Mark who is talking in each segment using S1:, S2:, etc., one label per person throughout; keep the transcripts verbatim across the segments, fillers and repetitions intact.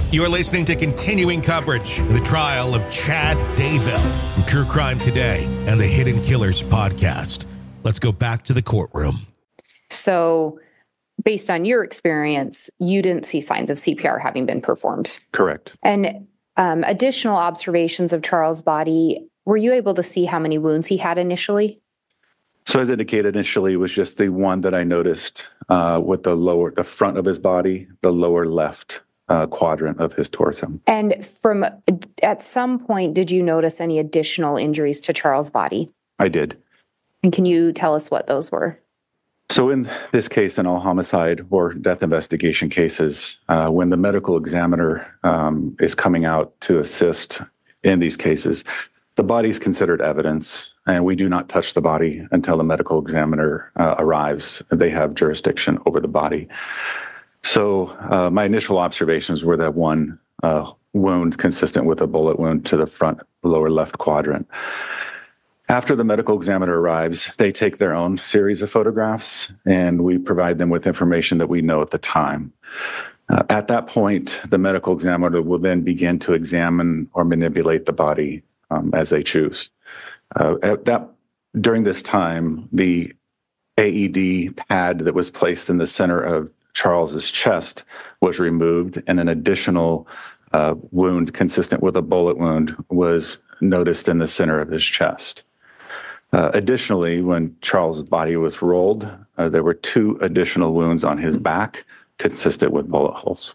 S1: You are listening to continuing coverage of the trial of Chad Daybell from True Crime Today and the Hidden Killers podcast. Let's go back to the courtroom.
S2: So, based on your experience, you didn't see signs of C P R having been performed.
S3: Correct.
S2: And um, additional observations of Charles' body, were you able to see how many wounds he had initially?
S3: So as indicated initially, it was just the one that I noticed uh, with the lower, the front of his body, the lower left uh, quadrant of his torso.
S2: And from at some point, did you notice any additional injuries to Charles' body?
S3: I did.
S2: And can you tell us what those were?
S3: So in this case, in all homicide or death investigation cases, uh, when the medical examiner um, is coming out to assist in these cases, the body is considered evidence, and we do not touch the body until the medical examiner uh, arrives. They have jurisdiction over the body. So uh, my initial observations were that one uh, wound consistent with a bullet wound to the front lower left quadrant. After the medical examiner arrives, they take their own series of photographs, and we provide them with information that we know at the time. Uh, at that point, the medical examiner will then begin to examine or manipulate the body um, as they choose. Uh, at that, during this time, the A E D pad that was placed in the center of Charles's chest was removed, and an additional uh, wound consistent with a bullet wound was noticed in the center of his chest. Uh, additionally, when Charles' body was rolled, uh, there were two additional wounds on his back consistent with bullet holes.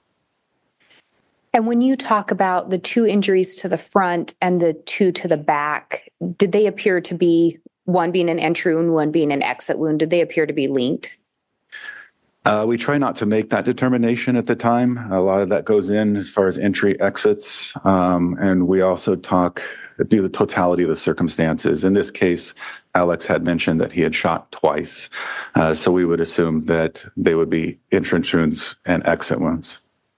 S2: And when you talk about the two injuries to the front and the two to the back, did they appear to be, one being an entry wound, one being an exit wound, did they appear to be linked?
S3: Uh, we try not to make that determination at the time. A lot of that goes in as far as entry, exits, um, and we also talk through the totality of the circumstances. In this case, Alex had mentioned that he had shot twice, uh, so we would assume that they would be entrance wounds and exit wounds.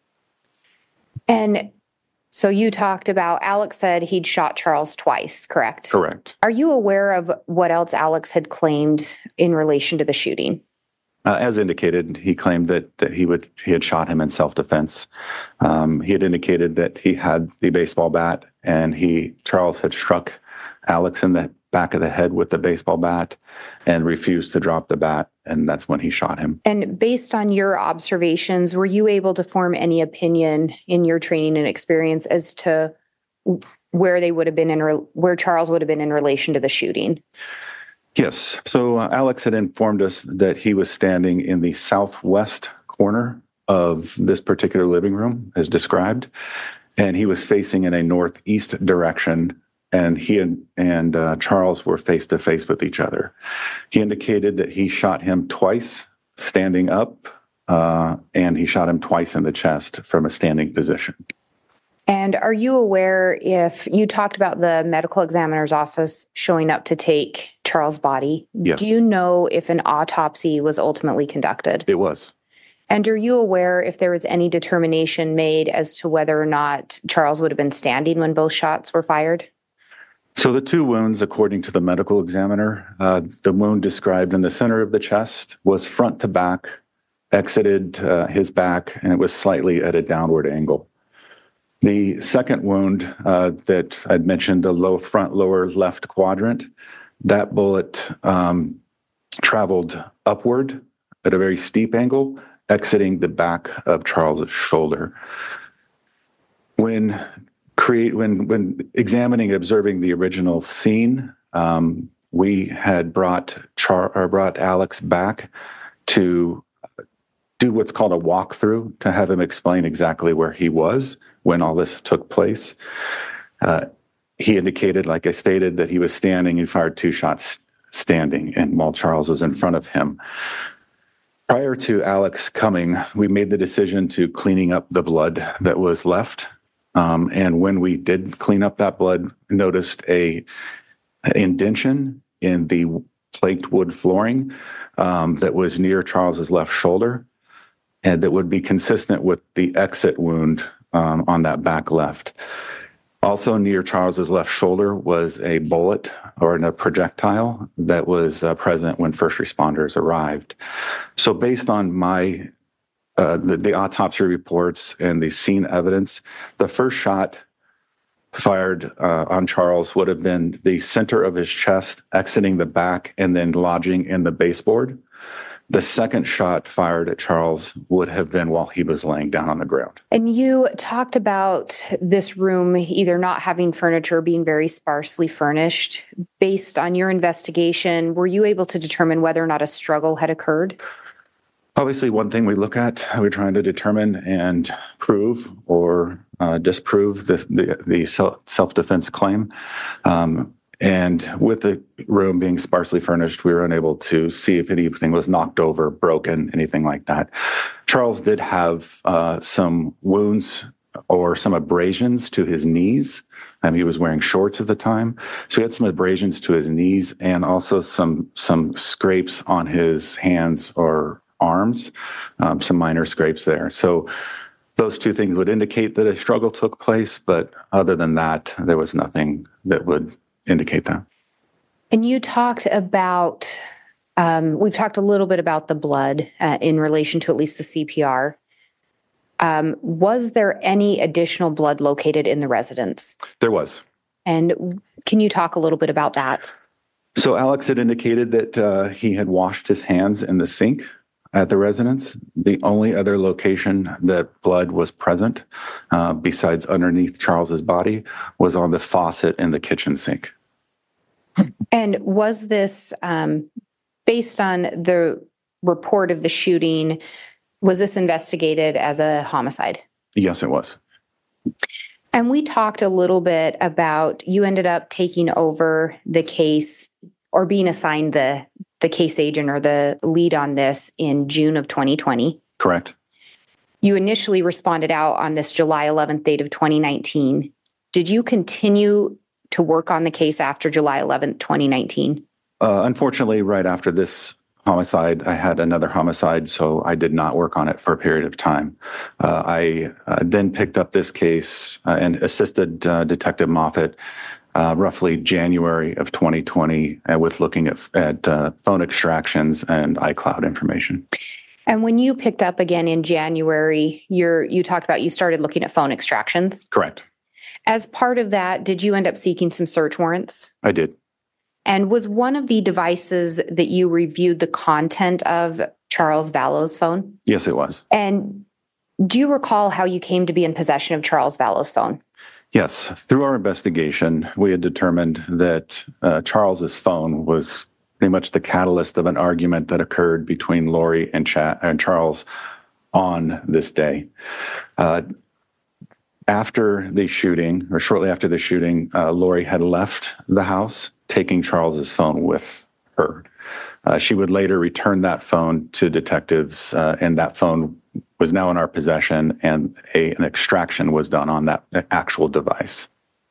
S2: And so you talked about, Alex said he'd shot Charles twice, correct?
S3: Correct.
S2: Are you aware of what else Alex had claimed in relation to the shooting?
S3: Uh, as indicated, he claimed that, that he would he had shot him in self-defense. Um, he had indicated that he had the baseball bat, and he Charles had struck Alex in the back of the head with the baseball bat and refused to drop the bat, and that's when he shot him.
S2: And based on your observations, were you able to form any opinion in your training and experience as to where they would have been in re- where Charles would have been in relation to the shooting?
S3: Yes. So uh, Alex had informed us that he was standing in the southwest corner of this particular living room, as described, and he was facing in a northeast direction, and he and, and uh, Charles were face to face with each other. He indicated that he shot him twice standing up, uh, and he shot him twice in the chest from a standing position.
S2: And are you aware if you talked about the medical examiner's office showing up to take Charles' body?
S3: Yes.
S2: Do you know if an autopsy was ultimately conducted?
S3: It was.
S2: And are you aware if there was any determination made as to whether or not Charles would have been standing when both shots were fired?
S3: So the two wounds, according to the medical examiner, uh, the wound described in the center of the chest was front to back, exited uh, his back, and it was slightly at a downward angle. The second wound uh, that I'd mentioned, the low front lower left quadrant, that bullet um, traveled upward at a very steep angle, exiting the back of Charles's shoulder. When create when when examining and observing the original scene, um, we had brought Char or brought Alex back to do what's called a walkthrough to have him explain exactly where he was when all this took place. Uh, he indicated, like I stated, that he was standing and fired two shots standing, and while Charles was in front of him. Prior to Alex coming, we made the decision to cleaning up the blood that was left. Um, and when we did clean up that blood, noticed a indention in the plate wood flooring um, that was near Charles's left shoulder, and that would be consistent with the exit wound um, on that back left. Also near Charles's left shoulder was a bullet or a projectile that was uh, present when first responders arrived. So based on my uh, the, the autopsy reports and the scene evidence, the first shot fired uh, on Charles would have been the center of his chest, exiting the back, and then lodging in the baseboard. The second shot fired at Charles would have been while he was laying down on the ground.
S2: And you talked about this room either not having furniture, being very sparsely furnished. Based on your investigation, were you able to determine whether or not a struggle had occurred?
S3: Obviously, one thing we look at, we're trying to determine and prove or uh, disprove the, the, the self-defense claim. Um, And with the room being sparsely furnished, we were unable to see if anything was knocked over, broken, anything like that. Charles did have uh, some wounds or some abrasions to his knees. Um, he was wearing shorts at the time. So he had some abrasions to his knees and also some, some scrapes on his hands or arms, um, some minor scrapes there. So those two things would indicate that a struggle took place. But other than that, there was nothing that would indicate that.
S2: And you talked about, um, we've talked a little bit about the blood uh, in relation to at least the C P R. Um, was there any additional blood located in the residence?
S3: There was.
S2: And can you talk a little bit about that?
S3: So Alex had indicated that uh, he had washed his hands in the sink at the residence. The only other location that blood was present, uh, besides underneath Charles's body, was on the faucet in the kitchen sink.
S2: And was this, um, based on the report of the shooting, was this investigated as a homicide?
S3: Yes, it was.
S2: And we talked a little bit about, you ended up taking over the case or being assigned the, the case agent or the lead on this in June of twenty twenty.
S3: Correct.
S2: You initially responded out on this July eleventh date of twenty nineteen. Did you continue to work on the case after July eleventh, twenty nineteen?
S3: Uh, unfortunately, right after this homicide, I had another homicide, so I did not work on it for a period of time. Uh, I uh, then picked up this case uh, and assisted uh, Detective Moffitt uh, roughly January of twenty twenty uh, with looking at, at uh, phone extractions and iCloud information.
S2: And when you picked up again in January, you're, you talked about you started looking at phone extractions.
S3: Correct.
S2: As part of that, did you end up seeking some search warrants?
S3: I did.
S2: And was one of the devices that you reviewed the content of Charles Vallow's phone?
S3: Yes, it was.
S2: And do you recall how you came to be in possession of Charles Vallow's phone?
S3: Yes. Through our investigation, we had determined that uh, Charles's phone was pretty much the catalyst of an argument that occurred between Lori and, Cha- and Charles on this day. Uh, After the shooting, or shortly after the shooting, uh, Lori had left the house, taking Charles's phone with her. Uh, she would later return that phone to detectives, uh, and that phone was now in our possession, and a, an extraction was done on that actual device.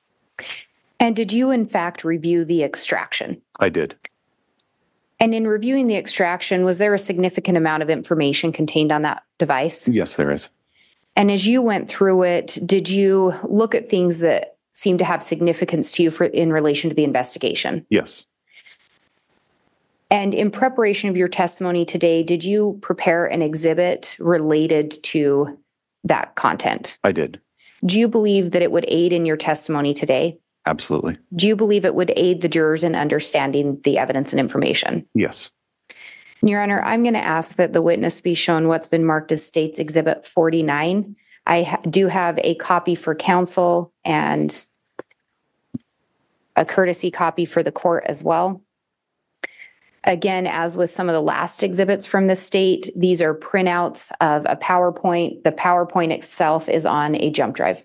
S2: And did you, in fact, review the extraction?
S3: I did.
S2: And in reviewing the extraction, was there a significant amount of information contained on that device?
S3: Yes, there is.
S2: And as you went through it, did you look at things that seemed to have significance to you for, in relation to the investigation?
S3: Yes.
S2: And in preparation of your testimony today, did you prepare an exhibit related to that content?
S3: I did.
S2: Do you believe that it would aid in your testimony today?
S3: Absolutely.
S2: Do you believe it would aid the jurors in understanding the evidence and information?
S3: Yes.
S2: Your Honor, I'm going to ask that the witness be shown what's been marked as State's Exhibit forty-nine. I ha- do have a copy for counsel and a courtesy copy for the court as well. Again, as with some of the last exhibits from the state, these are printouts of a PowerPoint. The PowerPoint itself is on a jump drive.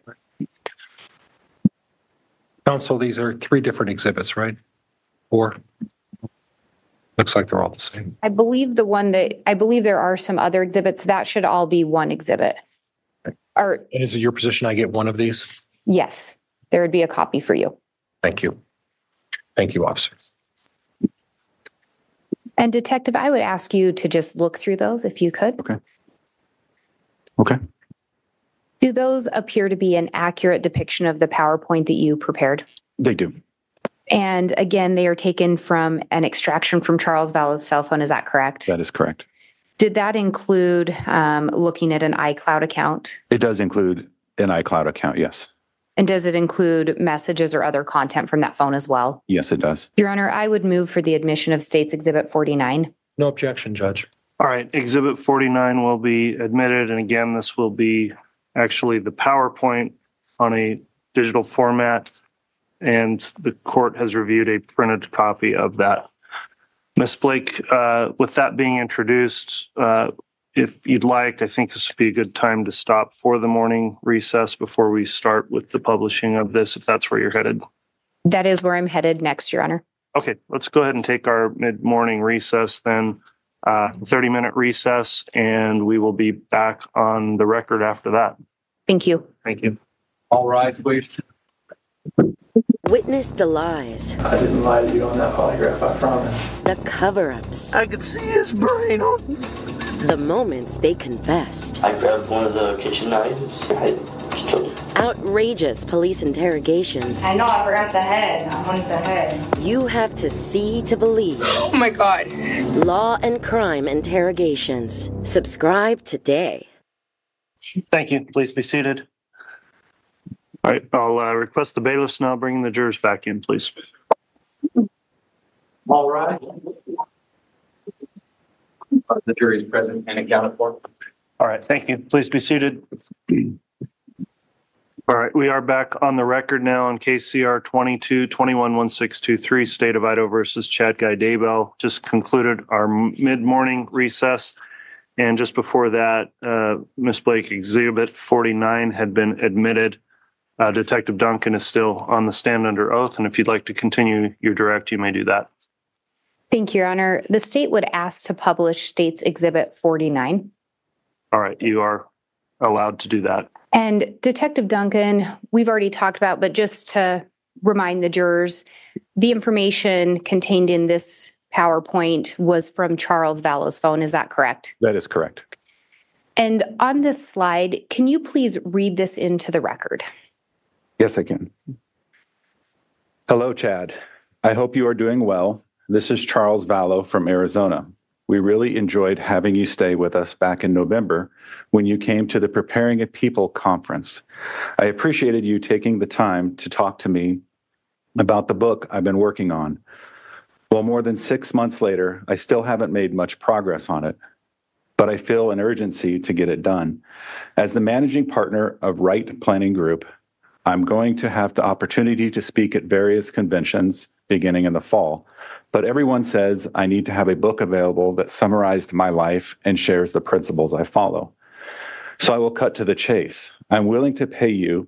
S4: Counsel, these are three different exhibits, right? Four? Looks like they're all the same.
S2: I believe the one that, I believe there are some other exhibits. That should all be one exhibit. Or,
S4: And is it your position I get one of these?
S2: yes, there would be a copy for you.
S4: Thank you. Thank you, officer.
S2: And Detective, I would ask you to just look through those if you could.
S3: Okay. Okay.
S2: Do those appear to be an accurate depiction of the PowerPoint that you prepared?
S3: They do.
S2: And again, they are taken from an extraction from Charles Vallow's cell phone. Is that correct?
S3: That is correct.
S2: Did that include um, looking at an iCloud account?
S3: It does include an iCloud account, yes.
S2: And does it include messages or other content from that phone as well?
S3: Yes, it does.
S2: Your Honor, I would move for the admission of State's Exhibit forty-nine.
S4: No objection, Judge.
S5: All right, Exhibit forty-nine will be admitted, and again, this will be actually the PowerPoint on a digital format, and the court has reviewed a printed copy of that. Miz Blake, uh, with that being introduced, uh, if you'd like, I think this would be a good time to stop for the morning recess before we start with the publishing of this, if that's where you're headed.
S2: That is where I'm headed next, Your Honor.
S5: Okay, let's go ahead and take our mid-morning recess then, uh, thirty-minute recess, and we will be back on the record after that.
S2: Thank you.
S5: Thank you.
S6: All rise, please.
S7: Witness the lies.
S6: I didn't lie to you on that polygraph, I promise.
S7: The cover-ups.
S8: I could see his brain on
S7: The moments they confessed.
S8: I grabbed one of the kitchen knives. I killed him.
S7: Outrageous police interrogations.
S9: I know, I forgot the head. I wanted the head.
S7: You have to see to believe.
S9: Oh my God.
S7: Law and Crime Interrogations. Subscribe today.
S5: Thank you. Please be seated. All right, I'll uh, request the bailiffs now bring the jurors back in, please.
S6: All right. The jury is present and accounted for.
S5: All right, thank you. Please be seated. All right, we are back on the record now on case C R twenty-two twenty-one one six two three, State of Idaho versus Chad Guy Daybell. Just concluded our mid-morning recess. And just before that, uh, Miz Blake, Exhibit forty-nine had been admitted. Uh, Detective Duncan is still on the stand under oath, and if you'd like to continue your direct, you may do that.
S2: Thank you, Your Honor. The state would ask to publish State's Exhibit forty-nine.
S5: All right, you are allowed to do that.
S2: And Detective Duncan, we've already talked about, but just to remind the jurors, the information contained in this PowerPoint was from Charles Vallow's phone. Is that correct?
S3: That is correct.
S2: And on this slide, can you please read this into the record?
S3: Yes, I can. Hello, Chad. I hope you are doing well. This is Charles Vallow from Arizona. We really enjoyed having you stay with us back in November when you came to the Preparing a People conference. I appreciated you taking the time to talk to me about the book I've been working on. Well, more than six months later, I still haven't made much progress on it, but I feel an urgency to get it done. As the managing partner of Right Planning Group, I'm going to have the opportunity to speak at various conventions beginning in the fall, but everyone says I need to have a book available that summarized my life and shares the principles I follow. So I will cut to the chase. I'm willing to pay you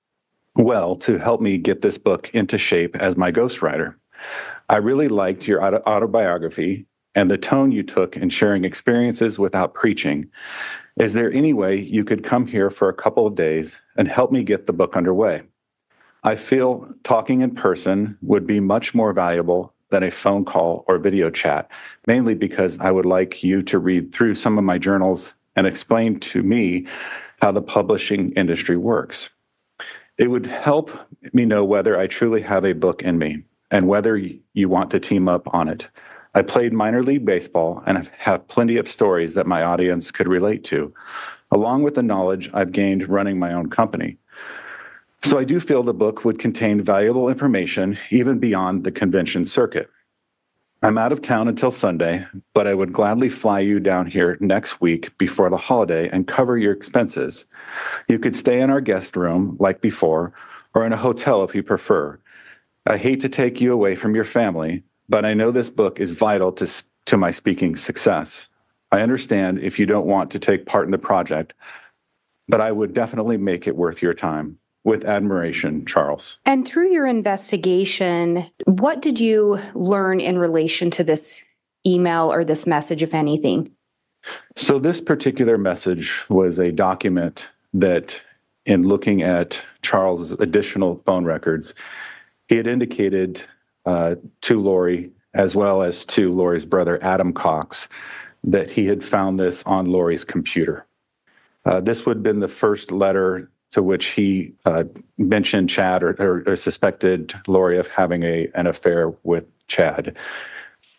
S3: well to help me get this book into shape as my ghostwriter. I really liked your auto- autobiography and the tone you took in sharing experiences without preaching. Is there any way you could come here for a couple of days and help me get the book underway? I feel talking in person would be much more valuable than a phone call or video chat, mainly because I would like you to read through some of my journals and explain to me how the publishing industry works. It would help me know whether I truly have a book in me and whether you want to team up on it. I played minor league baseball and have plenty of stories that my audience could relate to, along with the knowledge I've gained running my own company. So I do feel the book would contain valuable information even beyond the convention circuit. I'm out of town until Sunday, but I would gladly fly you down here next week before the holiday and cover your expenses. You could stay in our guest room like before, or in a hotel if you prefer. I hate to take you away from your family, but I know this book is vital to, to my speaking success. I understand if you don't want to take part in the project, but I would definitely make it worth your time. With admiration, Charles.
S2: And through your investigation, what did you learn in relation to this email or this message, if anything?
S3: So this particular message was a document that, in looking at Charles' additional phone records, he had indicated uh, to Lori, as well as to Lori's brother, Adam Cox, that he had found this on Lori's computer. Uh, this would have been the first letter to which he uh, mentioned Chad or, or, or suspected Lori of having a, an affair with Chad.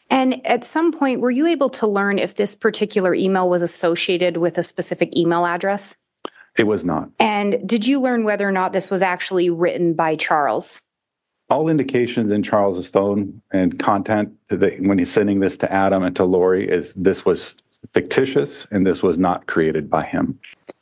S2: And at some point, were you able to learn if this particular email was associated with a specific email address?
S3: It was not.
S2: And did you learn whether or not this was actually written by Charles?
S3: All indications in Charles's phone and content that when he's sending this to Adam and to Lori is this was fictitious and this was not created by him.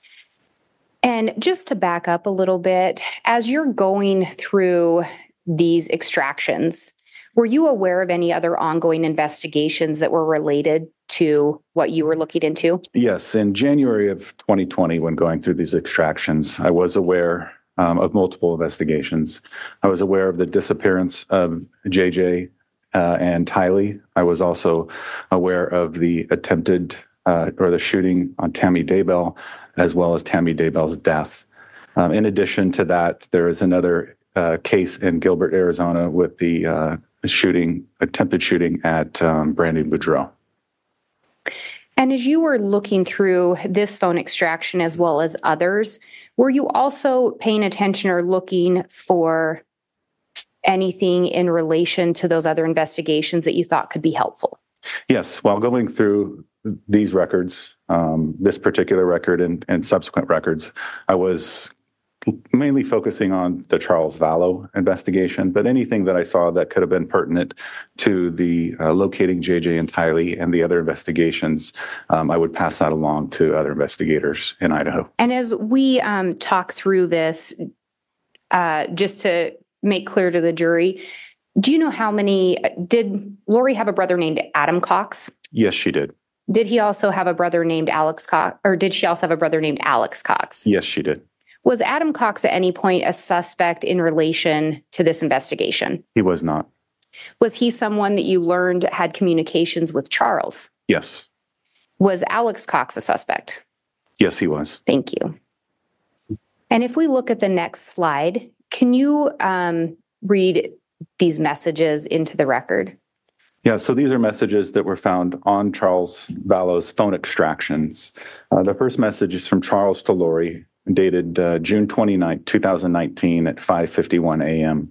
S2: And just to back up a little bit, as you're going through these extractions, were you aware of any other ongoing investigations that were related to what you were looking into?
S3: Yes. In January of twenty twenty, when going through these extractions, I was aware um, of multiple investigations. I was aware of the disappearance of J J uh, and Tylee. I was also aware of the attempted uh, or the shooting on Tammy Daybell, as well as Tammy Daybell's death. Um, in addition to that, there is another uh, case in Gilbert, Arizona, with the uh, shooting, attempted shooting at um, Brandon Boudreaux.
S2: And as you were looking through this phone extraction as well as others, were you also paying attention or looking for anything in relation to those other investigations that you thought could be helpful?
S3: Yes. While going through these records, um, this particular record and, and subsequent records, I was mainly focusing on the Charles Vallow investigation, but anything that I saw that could have been pertinent to the uh, locating J J and Tylee and the other investigations, um, I would pass that along to other investigators in Idaho.
S2: And as we um, talk through this, uh, just to make clear to the jury, do you know how many, did Lori have a brother named Adam Cox?
S3: Yes, she did.
S2: Did he also have a brother named Alex Cox, or did she also have a brother named Alex Cox?
S3: Yes, she did.
S2: Was Adam Cox at any point a suspect in relation to this investigation?
S3: He was not.
S2: Was he someone that you learned had communications with Charles?
S3: Yes.
S2: Was Alex Cox a suspect?
S3: Yes, he was.
S2: Thank you. And if we look at the next slide, can you um, read these messages into the record?
S3: Yeah, so these are messages that were found on Charles Vallow's phone extractions. Uh, the first message is from Charles to Lori, dated uh, June twenty-ninth, twenty nineteen at five fifty-one a.m.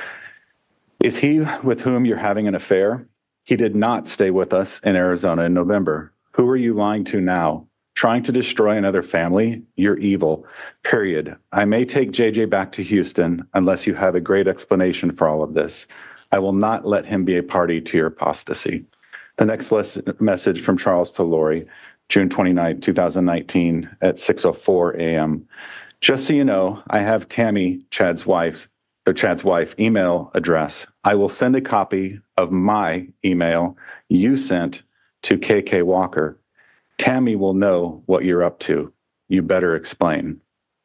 S3: Is he with whom you're having an affair? He did not stay with us in Arizona in November. Who are you lying to now? Trying to destroy another family? You're evil. Period. I may take J J back to Houston unless you have a great explanation for all of this. I will not let him be a party to your apostasy. The next les- message from Charles to Lori, June twenty-ninth, twenty nineteen at six oh four a.m. Just so you know, I have Tammy, Chad's wife, or Chad's wife email address. I will send a copy of my email you sent to K K Walker. Tammy will know what you're up to. You better explain.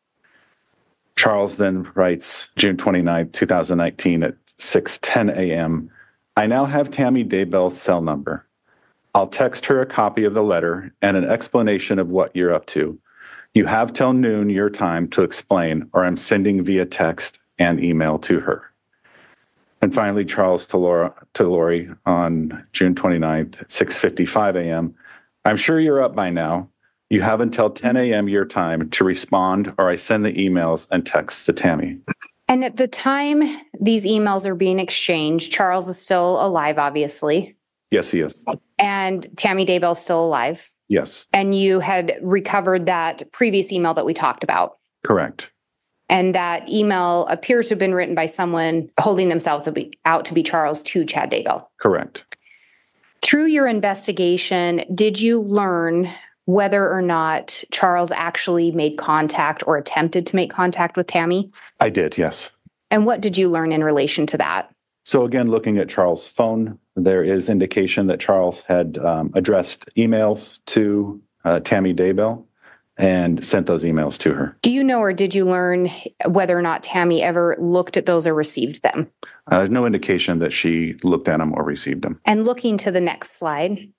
S3: Charles then writes, June twenty-ninth, twenty nineteen at six ten a.m. I now have Tammy Daybell's cell number. I'll text her a copy of the letter and an explanation of what you're up to. You have till noon your time to explain, or I'm sending via text and email to her. And finally, Charles to, Laura, to Lori on June twenty-ninth at six fifty-five a.m. I'm sure you're up by now. You have until ten a.m. your time to respond, or I send the emails and texts to Tammy.
S2: And at the time these emails are being exchanged, Charles is still alive, obviously.
S3: Yes, he is.
S2: And Tammy Daybell is still alive.
S3: Yes.
S2: And you had recovered that previous email that we talked about.
S3: Correct.
S2: And that email appears to have been written by someone holding themselves out to be Charles to Chad Daybell.
S3: Correct.
S2: Through your investigation, did you learn whether or not Charles actually made contact or attempted to make contact with Tammy?
S3: I did, yes.
S2: And what did you learn in relation to that?
S3: So again, looking at Charles' phone, there is indication that Charles had um, addressed emails to uh, Tammy Daybell and sent those emails to her.
S2: Do you know, or did you learn whether or not Tammy ever looked at those or received them?
S3: Uh, no indication that she looked at them or received them.
S2: And looking to the next slide.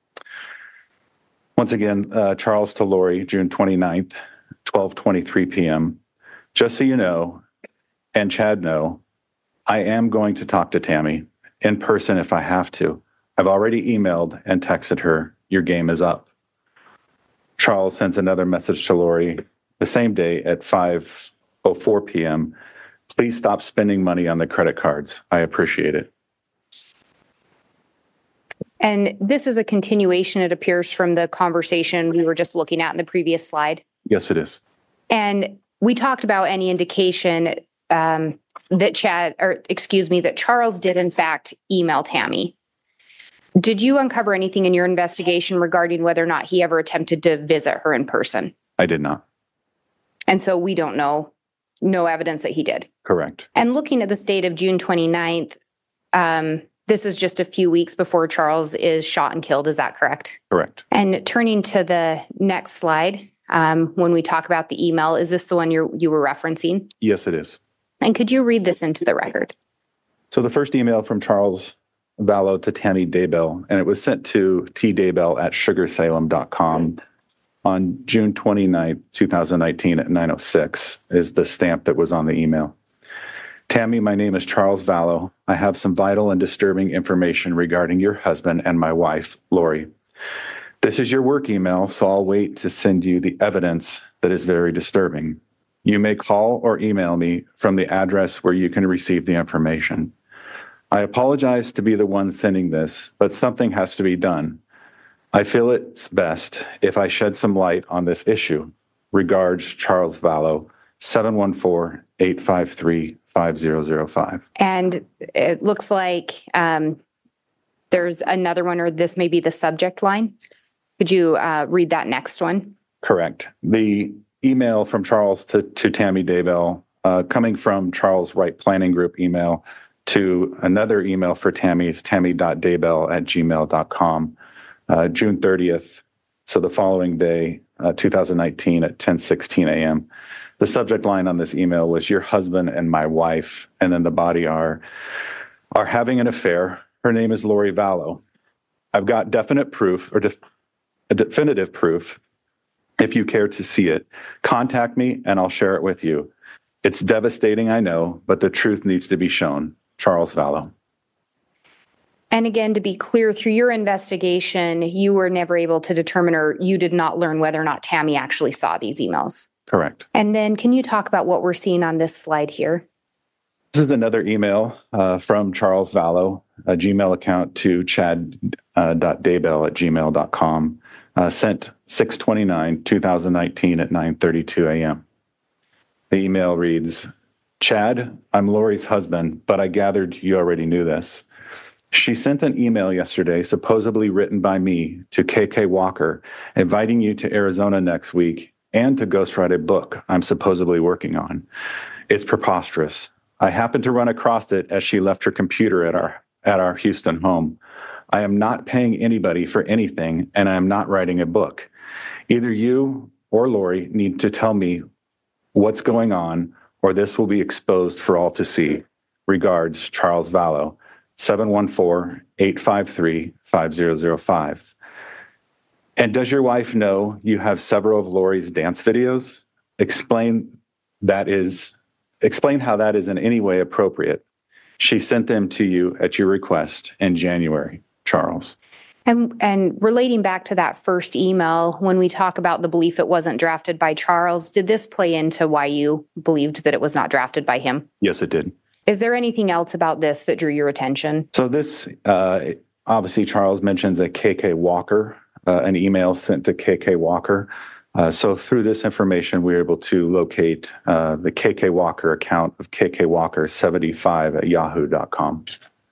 S3: Once again, uh, Charles to Lori, June twenty-ninth, twelve twenty-three p.m. Just so you know, and Chad know, I am going to talk to Tammy in person if I have to. I've already emailed and texted her, your game is up. Charles sends another message to Lori the same day at five oh four p.m. Please stop spending money on the credit cards. I appreciate it.
S2: And this is a continuation, it appears, from the conversation we were just looking at in the previous slide.
S3: Yes, it is.
S2: And we talked about any indication um, that Chad, or excuse me, that Charles did in fact email Tammy. Did you uncover anything in your investigation regarding whether or not he ever attempted to visit her in person?
S3: I did not.
S2: And so we don't know, no evidence that he did.
S3: Correct.
S2: And looking at this date of June twenty-ninth, um, this is just a few weeks before Charles is shot and killed. Is that correct?
S3: Correct.
S2: And turning to the next slide, um, when we talk about the email, is this the one you you were referencing?
S3: Yes, it is.
S2: And could you read this into the record?
S3: So the first email from Charles Vallow to Tammy Daybell, and it was sent to t daybell at sugar salem dot com on June twenty-ninth, twenty nineteen at nine oh six is the stamp that was on the email. Tammy, my name is Charles Vallow. I have some vital and disturbing information regarding your husband and my wife, Lori. This is your work email, so I'll wait to send you the evidence that is very disturbing. You may call or email me from the address where you can receive the information. I apologize to be the one sending this, but something has to be done. I feel it's best if I shed some light on this issue. Regards, Charles Vallow, seven one four, eight five three, five zero zero five.
S2: And it looks like um, there's another one, or this may be the subject line. Could you uh, read that next one?
S3: Correct. The email from Charles to, to Tammy Daybell, uh, coming from Charles Wright Planning Group email to another email for Tammy is tammy.daybell at gmail dot com, uh, June thirtieth. So the following day, uh, two thousand nineteen at ten sixteen a.m. The subject line on this email was your husband and my wife, and then the body are, are having an affair. Her name is Lori Vallow. I've got definite proof or def- definitive proof. If you care to see it, contact me and I'll share it with you. It's devastating, I know, but the truth needs to be shown. Charles Vallow.
S2: And again, to be clear, through your investigation, you were never able to determine, or you did not learn whether or not Tammy actually saw these emails.
S3: Correct.
S2: And then can you talk about what we're seeing on this slide here?
S3: This is another email uh, from Charles Vallow, a Gmail account to chad.daybell uh, at gmail dot com, uh, sent six twenty-nine, twenty nineteen at nine thirty-two a.m. The email reads, Chad, I'm Lori's husband, but I gathered you already knew this. She sent an email yesterday, supposedly written by me, to K K Walker, inviting you to Arizona next week and to ghostwrite a book I'm supposedly working on. It's preposterous. I happened to run across it as she left her computer at our at our Houston home. I am not paying anybody for anything, and I am not writing a book. Either you or Lori need to tell me what's going on, or this will be exposed for all to see. Regards, Charles Vallow, seven one four, eight five three, five zero zero five. And does your wife know you have several of Lori's dance videos? Explain that is, explain how that is in any way appropriate. She sent them to you at your request in January, Charles.
S2: And, and relating back to that first email, when we talk about the belief it wasn't drafted by Charles, did this play into why you believed that it was not drafted by him?
S3: Yes, it did.
S2: Is there anything else about this that drew your attention?
S3: So this, uh, obviously, Charles mentions a K K Walker, uh, an email sent to K K Walker. Uh, so through this information, we were able to locate uh, the K K Walker account of K K Walker seventy-five at yahoo dot com.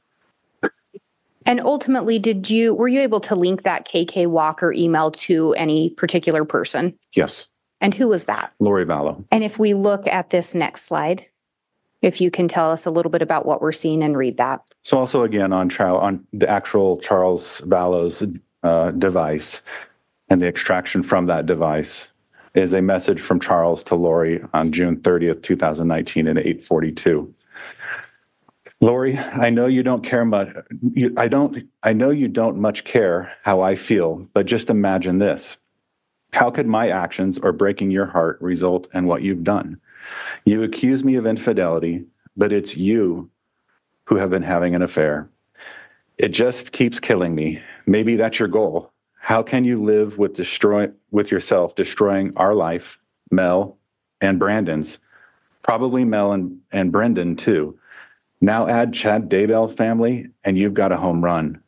S2: And ultimately, did you were you able to link that K K Walker email to any particular person?
S3: Yes.
S2: And who was that?
S3: Lori Vallow.
S2: And if we look at this next slide, if you can tell us a little bit about what we're seeing and read that.
S3: So also again on trial on the actual Charles Vallow's uh, device and the extraction from that device is a message from Charles to Lori on June thirtieth, twenty nineteen at eight forty-two. Lori, I know you don't care much. You, I don't. I know you don't much care how I feel, but just imagine this. How could my actions or breaking your heart result in what you've done? You accuse me of infidelity, but it's you who have been having an affair. It just keeps killing me. Maybe that's your goal. How can you live with destroy with yourself, destroying our life, Mel and Brandon's, probably Mel and, and Brendan too. Now add Chad Daybell family, and you've got a home run. The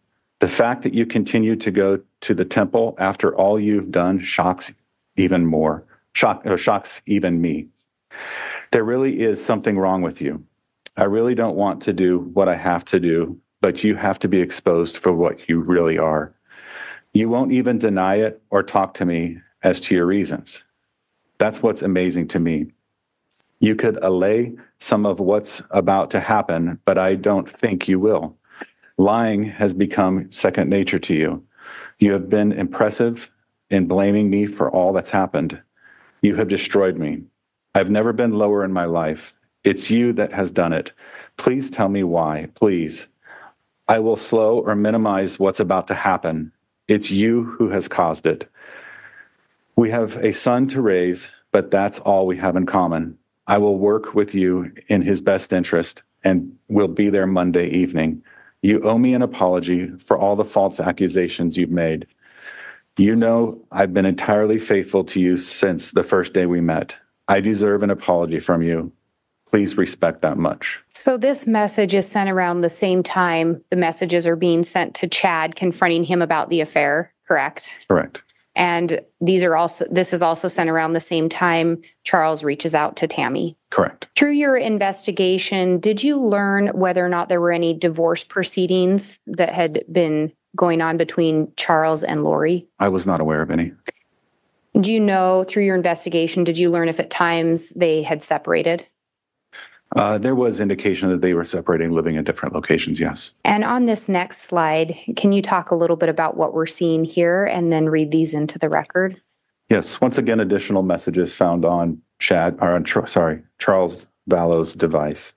S3: The fact that you continue to go to the temple after all you've done shocks even more, shock, or shocks even me. There really is something wrong with you. I really don't want to do what I have to do, but you have to be exposed for what you really are. You won't even deny it or talk to me as to your reasons. That's what's amazing to me. You could allay some of what's about to happen, but I don't think you will. Lying has become second nature to you. You have been impressive in blaming me for all that's happened. You have destroyed me. I've never been lower in my life. It's you that has done it. Please tell me why, please. I will slow or minimize what's about to happen. It's you who has caused it. We have a son to raise, but that's all we have in common. I will work with you in his best interest and will be there Monday evening. You owe me an apology for all the false accusations you've made. You know I've been entirely faithful to you since the first day we met. I deserve an apology from you. Please respect that much.
S2: So this message is sent around the same time the messages are being sent to Chad confronting him about the affair, correct?
S3: Correct.
S2: And these are also this is also sent around the same time Charles reaches out to Tammy.
S3: Correct.
S2: Through your investigation, did you learn whether or not there were any divorce proceedings that had been going on between Charles and Lori?
S3: I was not aware of any.
S2: Do you know, through your investigation, did you learn if at times they had separated?
S3: Uh, there was indication that they were separating, living in different locations, yes.
S2: And on this next slide, can you talk a little bit about what we're seeing here and then read these into the record?
S3: Yes. Once again, additional messages found on Chad, or on, sorry, Charles Vallow's device.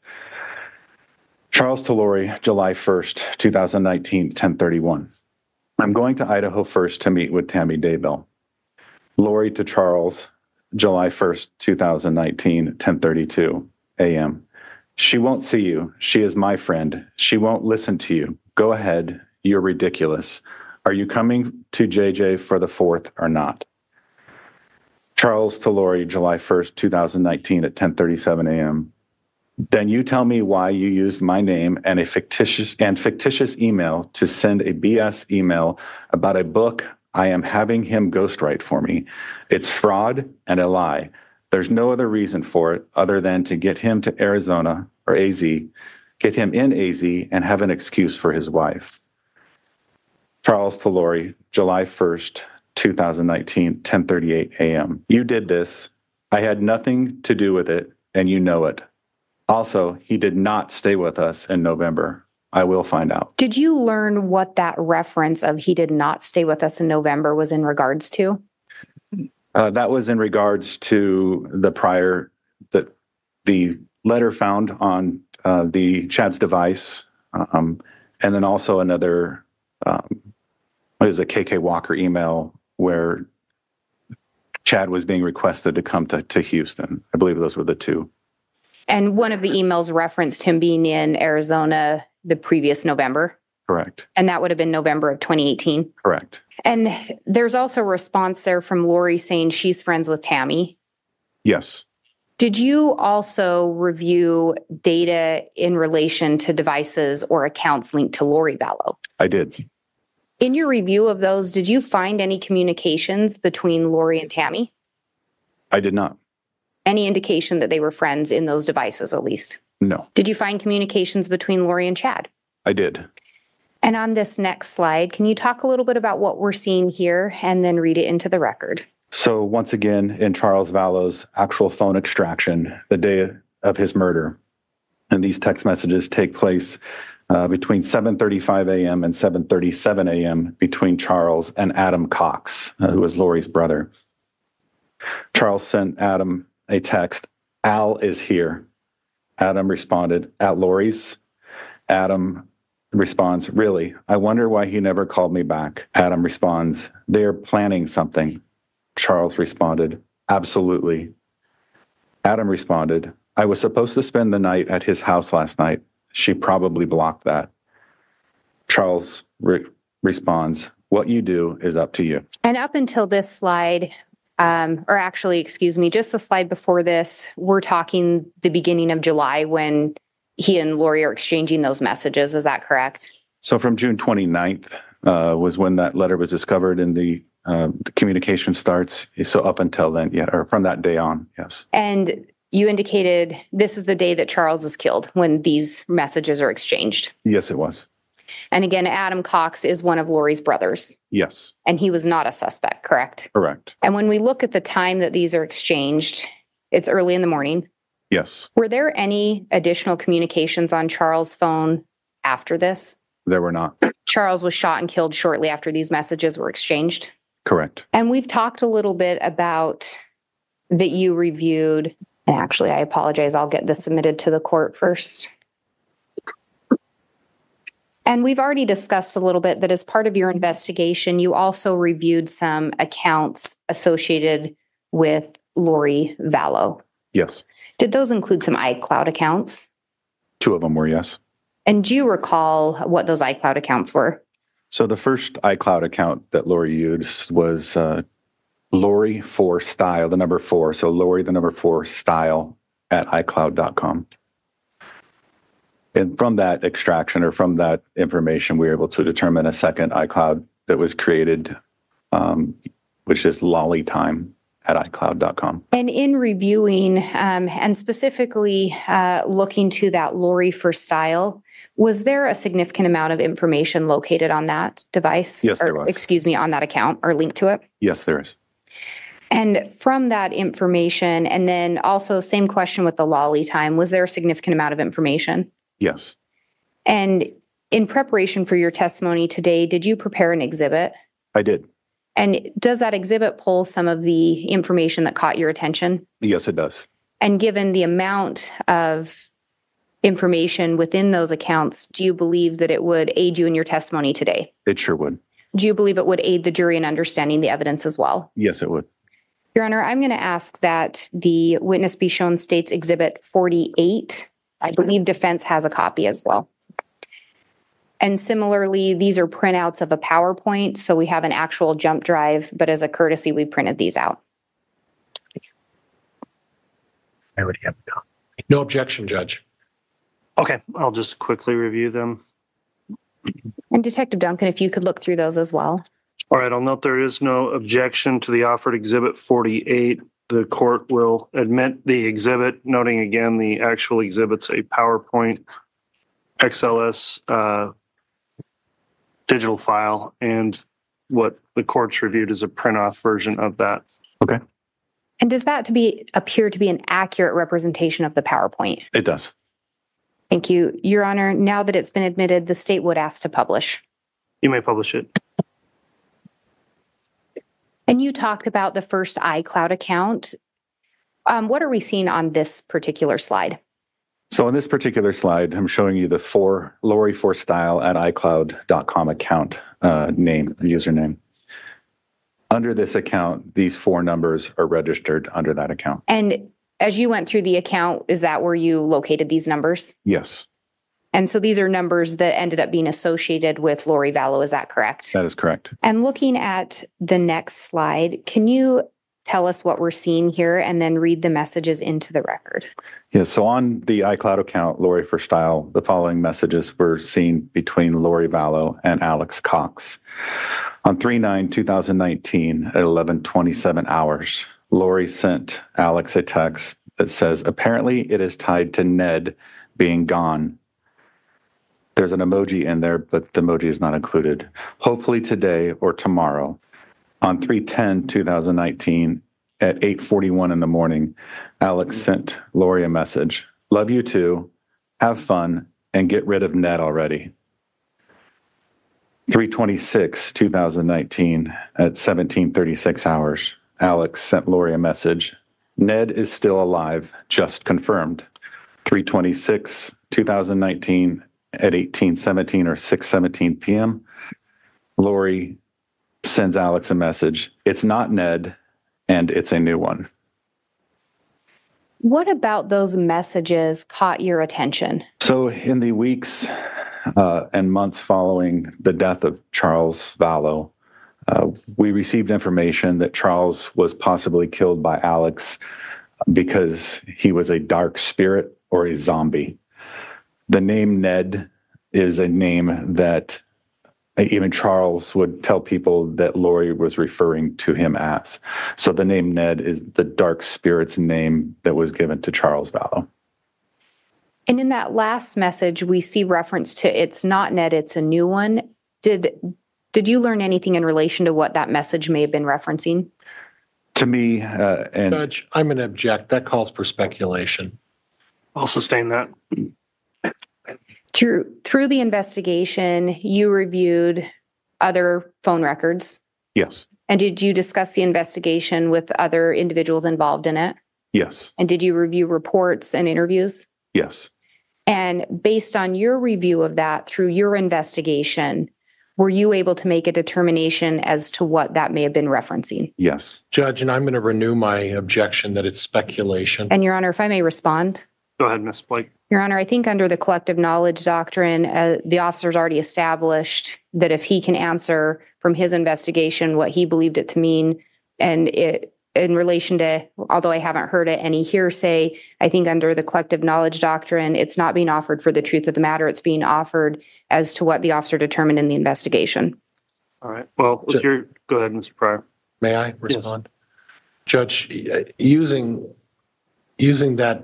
S3: Charles to Lori, July first, twenty nineteen, ten thirty-one. I'm going to Idaho first to meet with Tammy Daybell. Lori to Charles, July first, twenty nineteen, ten thirty-two a.m. She won't see you. She is my friend. She won't listen to you. Go ahead. You're ridiculous. Are you coming to J J for the fourth or not? Charles to Lori, July first, twenty nineteen at ten thirty-seven a.m. Then you tell me why you used my name and a fictitious and fictitious email to send a B S email about a book I am having him ghostwrite for me. It's fraud and a lie. There's no other reason for it other than to get him to Arizona or A Z, get him in A Z and have an excuse for his wife. Charles to Lori, July first, twenty nineteen, ten thirty-eight a.m. You did this. I had nothing to do with it, and you know it. Also, he did not stay with us in November. I will find out.
S2: Did you learn what that reference of he did not stay with us in November was in regards to?
S3: Uh, that was in regards to the prior, the, the letter found on uh, the Chad's device, um, and then also another, um, what is a K K Walker email where Chad was being requested to come to, to Houston. I believe those were the two.
S2: And one of the emails referenced him being in Arizona the previous November.
S3: Correct.
S2: And that would have been November of twenty eighteen.
S3: Correct.
S2: And there's also a response there from Lori saying she's friends with Tammy.
S3: Yes.
S2: Did you also review data in relation to devices or accounts linked to Lori Vallow?
S3: I did.
S2: In your review of those, did you find any communications between Lori and Tammy?
S3: I did not.
S2: Any indication that they were friends in those devices, at least?
S3: No.
S2: Did you find communications between Lori and Chad?
S3: I did.
S2: And on this next slide, can you talk a little bit about what we're seeing here and then read it into the record?
S3: So once again, in Charles Vallow's actual phone extraction, the day of his murder, and these text messages take place uh, between seven thirty-five a.m. and seven thirty-seven a.m. between Charles and Adam Cox, uh, who was Lori's brother. Charles sent Adam a text, "Al is here." Adam responded, "At Lori's?" Adam responds, "Really? I wonder why he never called me back." Adam responds, "They're planning something." Charles responded, "Absolutely." Adam responded, "I was supposed to spend the night at his house last night. She probably blocked that." Charles re- responds, "What you do is up to you."
S2: And up until this slide, um, or actually, excuse me, just the slide before this, we're talking the beginning of July when he and Lori are exchanging those messages. Is that correct?
S3: So from June twenty-ninth uh, was when that letter was discovered and the, uh, the communication starts. So up until then, yeah, or from that day on, yes.
S2: And you indicated this is the day that Charles is killed when these messages are exchanged.
S3: Yes, it was.
S2: And again, Adam Cox is one of Lori's brothers.
S3: Yes.
S2: And he was not a suspect, correct?
S3: Correct.
S2: And when we look at the time that these are exchanged, it's early in the morning.
S3: Yes.
S2: Were there any additional communications on Charles' phone after this?
S3: There were not.
S2: Charles was shot and killed shortly after these messages were exchanged.
S3: Correct.
S2: And we've talked a little bit about that you reviewed, and actually, I apologize, I'll get this submitted to the court first. And we've already discussed a little bit that as part of your investigation, you also reviewed some accounts associated with Lori Vallow.
S3: Yes.
S2: Did those include some iCloud accounts?
S3: Two of them were, yes.
S2: And do you recall what those iCloud accounts were?
S3: So the first iCloud account that Lori used was uh, Lori four style, the number four. So Lori, the number four style at iCloud dot com. And from that extraction or from that information, we were able to determine a second iCloud that was created, um, which is lollytime at iCloud dot com.
S2: And in reviewing um, and specifically uh, looking to that Lori for style, was there a significant amount of information located on that device?
S3: Yes, there
S2: or,
S3: was.
S2: Excuse me, on that account or linked to it?
S3: Yes, there is.
S2: And from that information, and then also same question with the lolly time, was there a significant amount of information?
S3: Yes.
S2: And in preparation for your testimony today, did you prepare an exhibit?
S3: I did.
S2: And does that exhibit pull some of the information that caught your attention?
S3: Yes, it does.
S2: And given the amount of information within those accounts, do you believe that it would aid you in your testimony today?
S3: It sure would.
S2: Do you believe it would aid the jury in understanding the evidence as well?
S3: Yes, it would.
S2: Your Honor, I'm going to ask that the witness be shown State's Exhibit forty-eight. I believe defense has a copy as well. And similarly, these are printouts of a PowerPoint, so we have an actual jump drive, but as a courtesy, we printed these out.
S4: I already have a copy. No objection, Judge.
S5: Okay, I'll just quickly review them.
S2: And Detective Duncan, if you could look through those as well.
S5: All right, I'll note there is no objection to the offered Exhibit forty-eight. The court will admit the exhibit, noting again the actual exhibit's a PowerPoint X L S uh, digital file, and what the court's reviewed is a print-off version of that.
S3: Okay.
S2: And does that to be appear to be an accurate representation of the PowerPoint?
S3: It does.
S2: Thank you. Your Honor, now that it's been admitted, the state would ask to publish.
S5: You may publish it.
S2: And you talked about the first iCloud account. Um, what are we seeing on this particular slide?
S3: So on this particular slide, I'm showing you the four Lori for style at iCloud dot com account uh, name, username. Under this account, these four numbers are registered under that account.
S2: And as you went through the account, is that where you located these numbers?
S3: Yes.
S2: And so these are numbers that ended up being associated with Lori Vallow, is that correct?
S3: That is correct.
S2: And looking at the next slide, can you tell us what we're seeing here and then read the messages into the record?
S3: Yes, so on the iCloud account, Lori for Style, the following messages were seen between Lori Vallow and Alex Cox. On three nine twenty nineteen at eleven twenty-seven hours, Lori sent Alex a text that says, apparently it is tied to Ned being gone. There's an emoji in there, but the emoji is not included. Hopefully today or tomorrow. On three ten twenty nineteen at eight forty-one in the morning, Alex sent Lori a message. Love you too. Have fun and get rid of Ned already. three twenty-six twenty nineteen at seventeen thirty-six hours, Alex sent Lori a message. Ned is still alive, just confirmed. three twenty-six twenty nineteen at eighteen seventeen or six seventeen p.m., Lori sends Alex a message. It's not Ned, and it's a new one.
S2: What about those messages caught your attention?
S3: So in the weeks uh, and months following the death of Charles Vallow, uh, we received information that Charles was possibly killed by Alex because he was a dark spirit or a zombie. The name Ned is a name that even Charles would tell people that Lori was referring to him as. So the name Ned is the dark spirit's name that was given to Charles Vallow.
S2: And in that last message, we see reference to it's not Ned, it's a new one. Did did you learn anything in relation to what that message may have been referencing?
S3: To me, uh, and
S4: Judge, I'm going to object. That calls for speculation.
S5: I'll sustain that.
S2: Through through the investigation, you reviewed other phone records.
S3: yes,
S2: And did you discuss the investigation with other individuals involved in it?
S3: yes,
S2: And did you review reports and interviews?
S3: yes,
S2: And based on your review of that through your investigation, were you able to make a determination as to what that may have been referencing?
S3: yes.
S4: Judge, and I'm going to renew my objection that it's speculation.
S2: And Your Honor, if I may respond.
S5: Go ahead, Miz Blake.
S2: Your Honor, I think under the collective knowledge doctrine, uh, the officer's already established that if he can answer from his investigation what he believed it to mean, and it in relation to, although I haven't heard it, any hearsay, I think under the collective knowledge doctrine, it's not being offered for the truth of the matter. It's being offered as to what the officer determined in the investigation.
S5: All right. Well, with your, go ahead, Mister Pryor.
S4: May I respond? Judge, using using that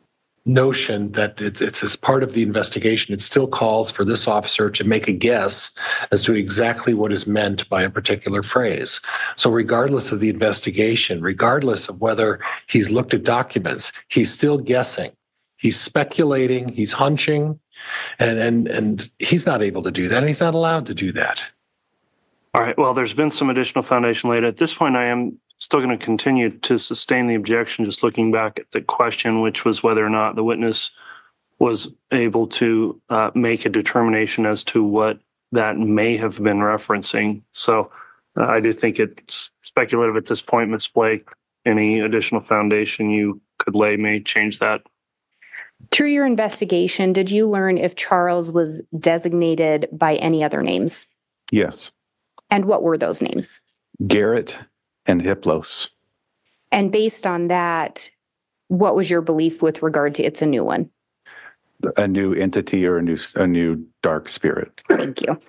S4: notion that it's it's as part of the investigation, it still calls for this officer to make a guess as to exactly what is meant by a particular phrase. So regardless of the investigation, regardless of whether he's looked at documents, he's still guessing. He's speculating, he's hunching, and and and he's not able to do that, and he's not allowed to do that.
S5: All right. Well, there's been some additional foundation laid. At this point, I am still going to continue to sustain the objection, just looking back at the question, which was whether or not the witness was able to uh, make a determination as to what that may have been referencing. So uh, I do think it's speculative at this point, Miz Blake. Any additional foundation you could lay may change that.
S2: Through your investigation, did you learn if Charles was designated by any other names?
S3: Yes.
S2: And what were those names?
S3: Garrett and Hiplos.
S2: And based on that, what was your belief with regard to it's a new one?
S3: A new entity or a new a new dark spirit.
S2: Thank you.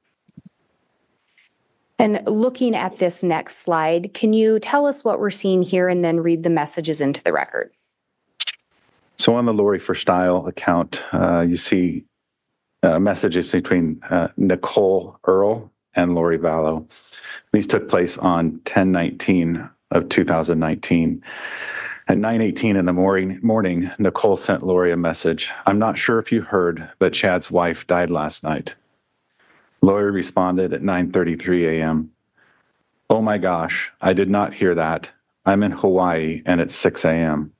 S2: And looking at this next slide, can you tell us what we're seeing here and then read the messages into the record?
S3: So on the Lori for Style account, uh, you see uh, messages between uh, Nicole Earl and Lori Vallow. These took place on ten nineteen of two thousand nineteen. At nine eighteen in the morning, morning, Nicole sent Lori a message. I'm not sure if you heard, but Chad's wife died last night. Lori responded at nine thirty-three a.m. Oh my gosh, I did not hear that. I'm in Hawaii and it's six a.m.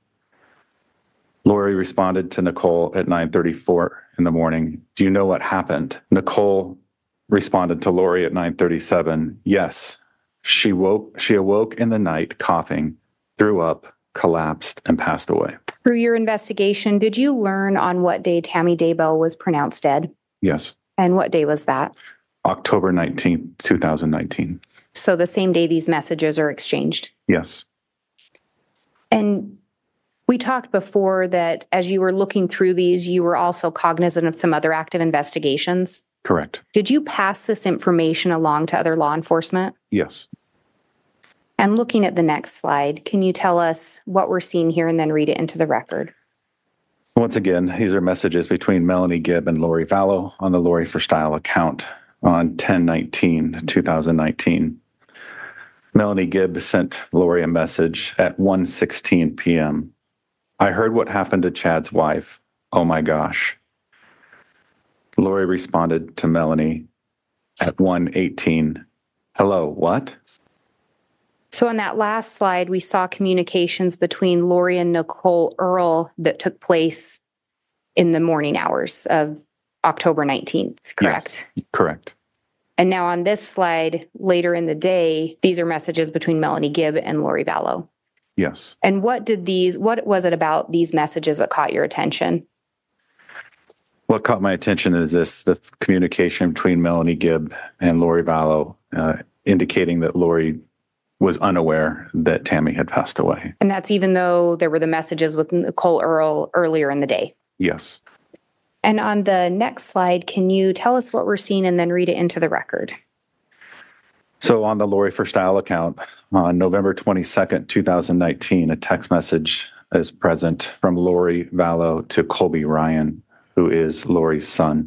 S3: Lori responded to Nicole at nine thirty-four in the morning. Do you know what happened? Nicole responded to Lori at nine thirty-seven. Yes, she woke. She awoke in the night, coughing, threw up, collapsed, and passed away.
S2: Through your investigation, did you learn on what day Tammy Daybell was pronounced dead?
S3: Yes.
S2: And what day was that?
S3: October nineteenth, two thousand nineteen.
S2: So the same day these messages are exchanged.
S3: Yes.
S2: And we talked before that as you were looking through these, you were also cognizant of some other active investigations.
S3: Correct.
S2: Did you pass this information along to other law enforcement?
S3: Yes.
S2: And looking at the next slide, can you tell us what we're seeing here and then read it into the record?
S3: Once again, these are messages between Melanie Gibb and Lori Vallow on the Lori for Style account on ten nineteen, two thousand nineteen. Melanie Gibb sent Lori a message at one sixteen p.m. I heard what happened to Chad's wife. Oh my gosh. Lori responded to Melanie at one eighteen. Hello, what?
S2: So on that last slide, we saw communications between Lori and Nicole Earl that took place in the morning hours of October nineteenth, correct?
S3: Yes, correct.
S2: And now on this slide, later in the day, these are messages between Melanie Gibb and Lori Vallow.
S3: Yes.
S2: And what did these, what was it about these messages that caught your attention?
S3: What caught my attention is this, the communication between Melanie Gibb and Lori Vallow, uh, indicating that Lori was unaware that Tammy had passed away.
S2: And that's even though there were the messages with Nicole Earl earlier in the day.
S3: Yes.
S2: And on the next slide, can you tell us what we're seeing and then read it into the record?
S3: So on the Lori for Style account, on November twenty-second, twenty nineteen, a text message is present from Lori Vallow to Colby Ryan, who is Lori's son.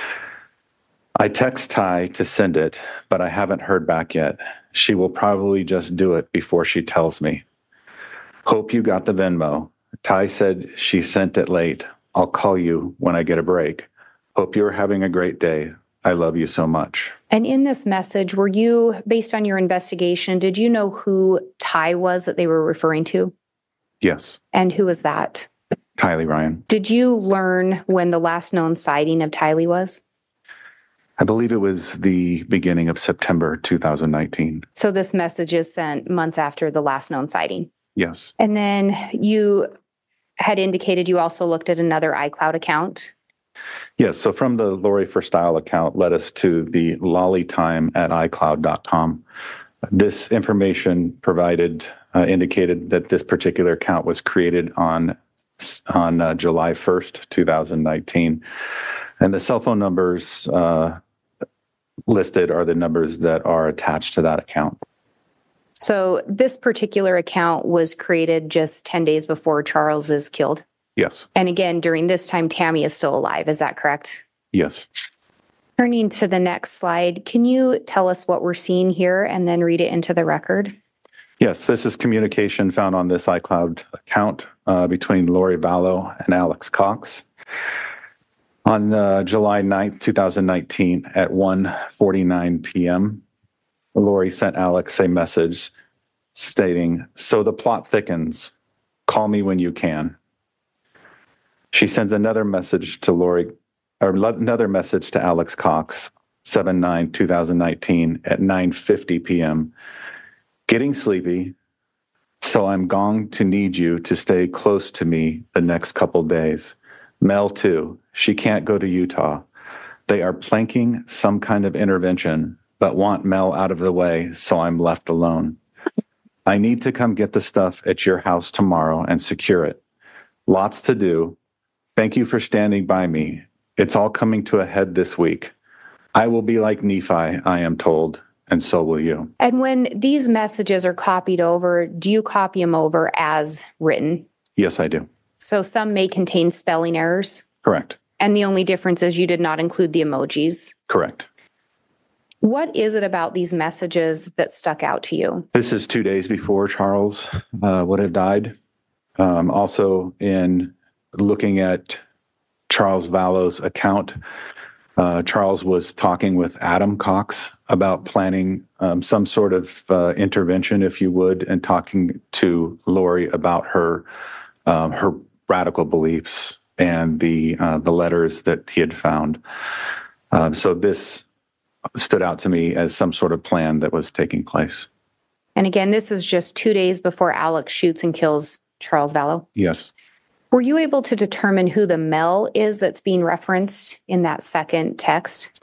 S3: I text Ty to send it, but I haven't heard back yet. She will probably just do it before she tells me. Hope you got the Venmo. Ty said she sent it late. I'll call you when I get a break. Hope you're having a great day. I love you so much.
S2: And in this message, were you, based on your investigation, did you know who Ty was that they were referring to?
S3: Yes.
S2: And who was that?
S3: Tylee Ryan.
S2: Did you learn when the last known sighting of Tylee was?
S3: I believe it was the beginning of September two thousand nineteen.
S2: So this message is sent months after the last known sighting?
S3: Yes.
S2: And then you had indicated you also looked at another iCloud account.
S3: Yes. So from the Lori for Style account led us to the lollytime at icloud dot com. This information provided uh, indicated that this particular account was created on on uh, July first, twenty nineteen. And the cell phone numbers uh, listed are the numbers that are attached to that account.
S2: So this particular account was created just ten days before Charles is killed?
S3: Yes.
S2: And again, during this time, Tammy is still alive. Is that correct?
S3: Yes.
S2: Turning to the next slide, can you tell us what we're seeing here and then read it into the record?
S3: Yes, this is communication found on this iCloud account uh, between Lori Vallow and Alex Cox. On uh, July ninth, twenty nineteen at one forty-nine p.m., Lori sent Alex a message stating, "So the plot thickens. Call me when you can." She sends another message to Lori, or another message to Alex Cox, seven nine twenty nineteen at nine fifty p.m. "Getting sleepy, so I'm going to need you to stay close to me the next couple days. Mel, too. She can't go to Utah. They are planking some kind of intervention, but want Mel out of the way, so I'm left alone. I need to come get the stuff at your house tomorrow and secure it. Lots to do. Thank you for standing by me. It's all coming to a head this week. I will be like Nephi, I am told, and so will you."
S2: And when these messages are copied over, do you copy them over as written?
S3: Yes, I do.
S2: So some may contain spelling errors?
S3: Correct.
S2: And the only difference is you did not include the emojis?
S3: Correct.
S2: What is it about these messages that stuck out to you?
S3: This is two days before Charles uh, would have died. Um, also, in looking at Charles Vallow's account, uh, Charles was talking with Adam Cox about planning um, some sort of uh, intervention, if you would, and talking to Lori about her um, her radical beliefs and the uh, the letters that he had found. Um, so this stood out to me as some sort of plan that was taking place.
S2: And again, this is just two days before Alex shoots and kills Charles Vallow?
S3: Yes.
S2: Were you able to determine who the Mel is that's being referenced in that second text?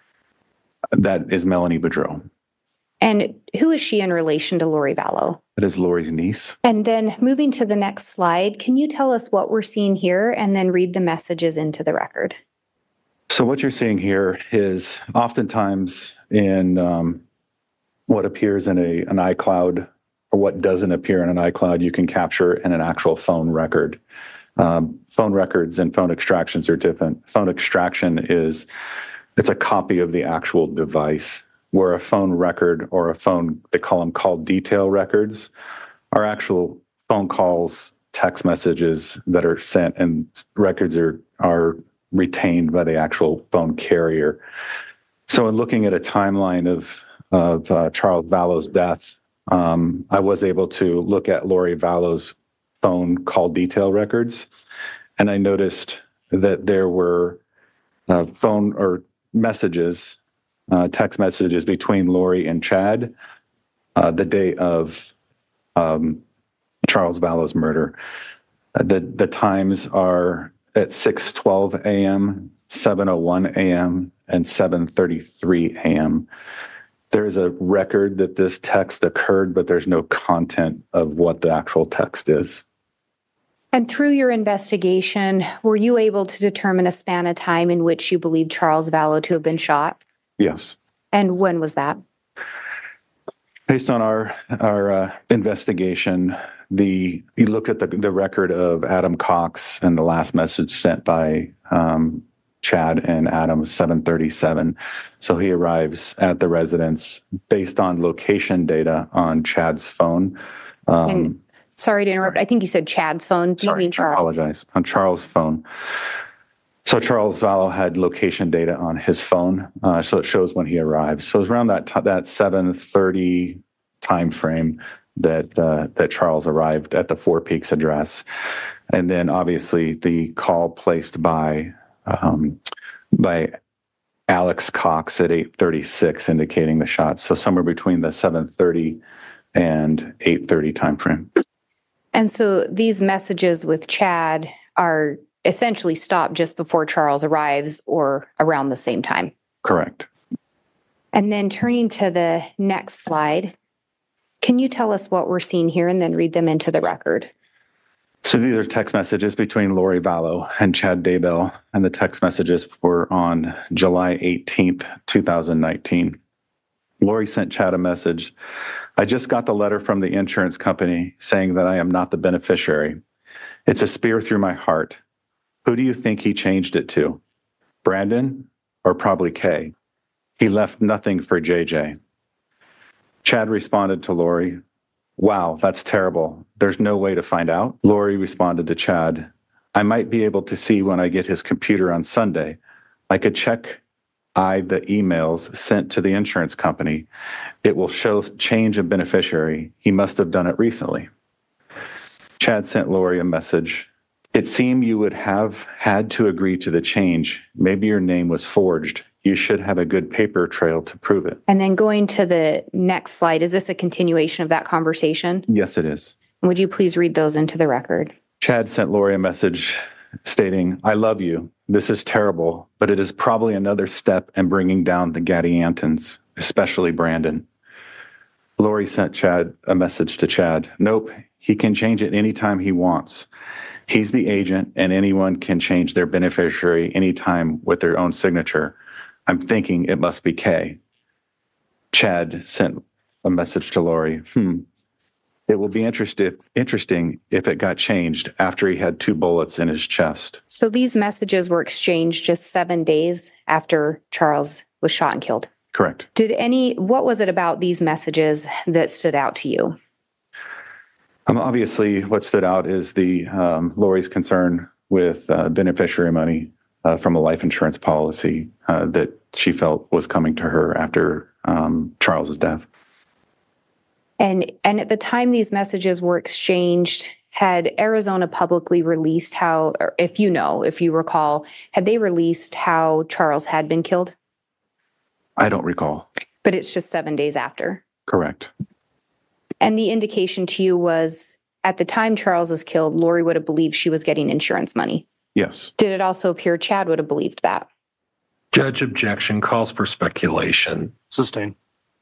S3: That is Melanie Boudreau.
S2: And who is she in relation to Lori Vallow?
S3: That is Lori's niece.
S2: And then moving to the next slide, can you tell us what we're seeing here and then read the messages into the record?
S3: So what you're seeing here is oftentimes in um, what appears in a an iCloud or what doesn't appear in an iCloud, you can capture in an actual phone record. Um, phone records and phone extractions are different. Phone extraction is, it's a copy of the actual device, where a phone record or a phone, they call them call detail records, are actual phone calls, text messages that are sent, and records are are retained by the actual phone carrier. So in looking at a timeline of, of uh, Charles Vallow's death, um, I was able to look at Lori Vallow's phone call detail records, and I noticed that there were uh, phone or messages, uh, text messages between Lori and Chad uh, the day of um, Charles Vallow's murder. Uh, the, the times are at six twelve a.m., seven oh one a.m., and seven thirty-three a.m. There's a record that this text occurred, but there's no content of what the actual text is.
S2: And through your investigation, were you able to determine a span of time in which you believe Charles Vallow to have been shot?
S3: Yes.
S2: And when was that?
S3: Based on our our uh, investigation, the you looked at the, the record of Adam Cox and the last message sent by um, Chad and Adam, seven thirty-seven. So he arrives at the residence based on location data on Chad's phone. Um,
S2: and sorry to interrupt. I think you said Chad's phone. Do
S3: sorry,
S2: you mean Charles?
S3: I apologize. On Charles' phone. So Charles Vallow had location data on his phone, uh, so it shows when he arrives. So it was around that t- that seven thirty time frame that uh, that Charles arrived at the Four Peaks address, and then obviously the call placed by um, by Alex Cox at eight thirty-six indicating the shot. So somewhere between the seven thirty and eight thirty time frame.
S2: And so these messages with Chad are essentially stopped just before Charles arrives or around the same time.
S3: Correct.
S2: And then turning to the next slide, can you tell us what we're seeing here and then read them into the record?
S3: So these are text messages between Lori Vallow and Chad Daybell, and the text messages were on July eighteenth, twenty nineteen. Lori sent Chad a message. I just got the letter from the insurance company saying that I am not the beneficiary. It's a spear through my heart. Who do you think he changed it to? Brandon or probably Kay? He left nothing for J J. Chad responded to Lori, wow, that's terrible. There's no way to find out. Lori responded to Chad, I might be able to see when I get his computer on Sunday. I could check I the emails sent to the insurance company. It will show change of beneficiary. He must have done it recently. Chad sent Lori a message. It seemed you would have had to agree to the change. Maybe your name was forged. You should have a good paper trail to prove it.
S2: And then going to the next slide, is this a continuation of that conversation?
S3: Yes, it is.
S2: Would you please read those into the record?
S3: Chad sent Lori a message stating, I love you. This is terrible, but it is probably another step in bringing down the Gadiantons, especially Brandon. Lori sent Chad a message to Chad. Nope, he can change it anytime he wants. He's the agent, and anyone can change their beneficiary anytime with their own signature. I'm thinking it must be Kay. Chad sent a message to Lori. Hmm. It will be interested, interesting if it got changed after he had two bullets in his chest.
S2: So these messages were exchanged just seven days after Charles was shot and killed.
S3: Correct.
S2: Did any, what was it about these messages that stood out to you?
S3: Um, obviously, what stood out is the um, Lori's concern with uh, beneficiary money uh, from a life insurance policy uh, that she felt was coming to her after um, Charles's death.
S2: And and at the time these messages were exchanged, had Arizona publicly released how, or if you know, if you recall, had they released how Charles had been killed?
S3: I don't recall.
S2: But it's just seven days after.
S3: Correct.
S2: And the indication to you was at the time Charles was killed, Lori would have believed she was getting insurance money.
S3: Yes.
S2: Did it also appear Chad would have believed that?
S4: Judge objection calls for speculation.
S5: Sustained.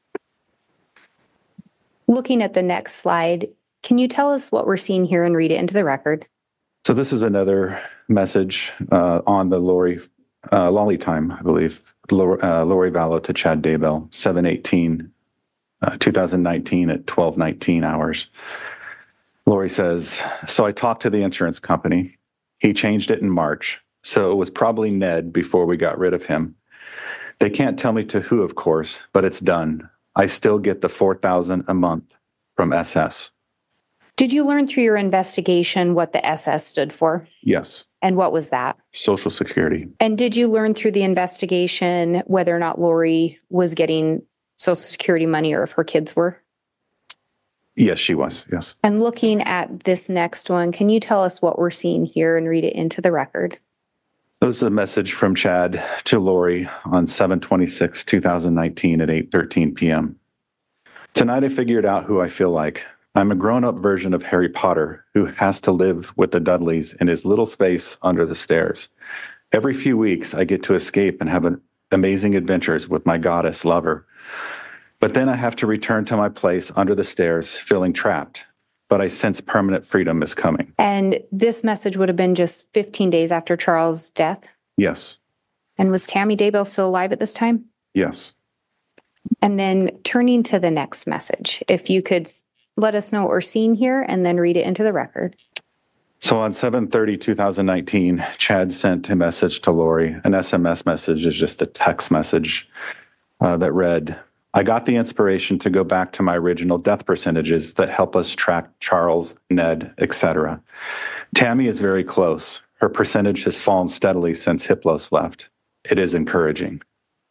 S2: Looking at the next slide, can you tell us what we're seeing here and read it into the record? So
S3: this is another message uh, on the Lori, uh, Lolly time, I believe. Lori, uh, Lori Vallow to Chad Daybell, seven eighteen, uh, twenty nineteen at twelve nineteen hours. Lori says, so I talked to the insurance company. He changed it in March. So it was probably Ned before we got rid of him. They can't tell me to who, of course, but it's done. I still get the four thousand dollars a month from S S.
S2: Did you learn through your investigation what the S S stood for?
S3: Yes.
S2: And what was that?
S3: Social Security.
S2: And did you learn through the investigation whether or not Lori was getting Social Security money or if her kids were?
S3: Yes, she was. Yes.
S2: And looking at this next one, can you tell us what we're seeing here and read it into the record?
S3: This is a message from Chad to Lori on seven twenty-six, twenty nineteen at eight thirteen p.m. Tonight I figured out who I feel like. I'm a grown-up version of Harry Potter who has to live with the Dudleys in his little space under the stairs. Every few weeks I get to escape and have an amazing adventures with my goddess lover. But then I have to return to my place under the stairs feeling trapped. but I sense permanent freedom is coming.
S2: And this message would have been just fifteen days after Charles' death?
S3: Yes.
S2: And was Tammy Daybell still alive at this time?
S3: Yes.
S2: And then turning to the next message, if you could let us know what we're seeing here and then read it into the record.
S3: So on seven thirty, twenty nineteen, Chad sent a message to Lori. An S M S message is just a text message uh, that read, I got the inspiration to go back to my original death percentages that help us track Charles, Ned, et cetera. Tammy is very close. Her percentage has fallen steadily since Hiplos left. It is encouraging.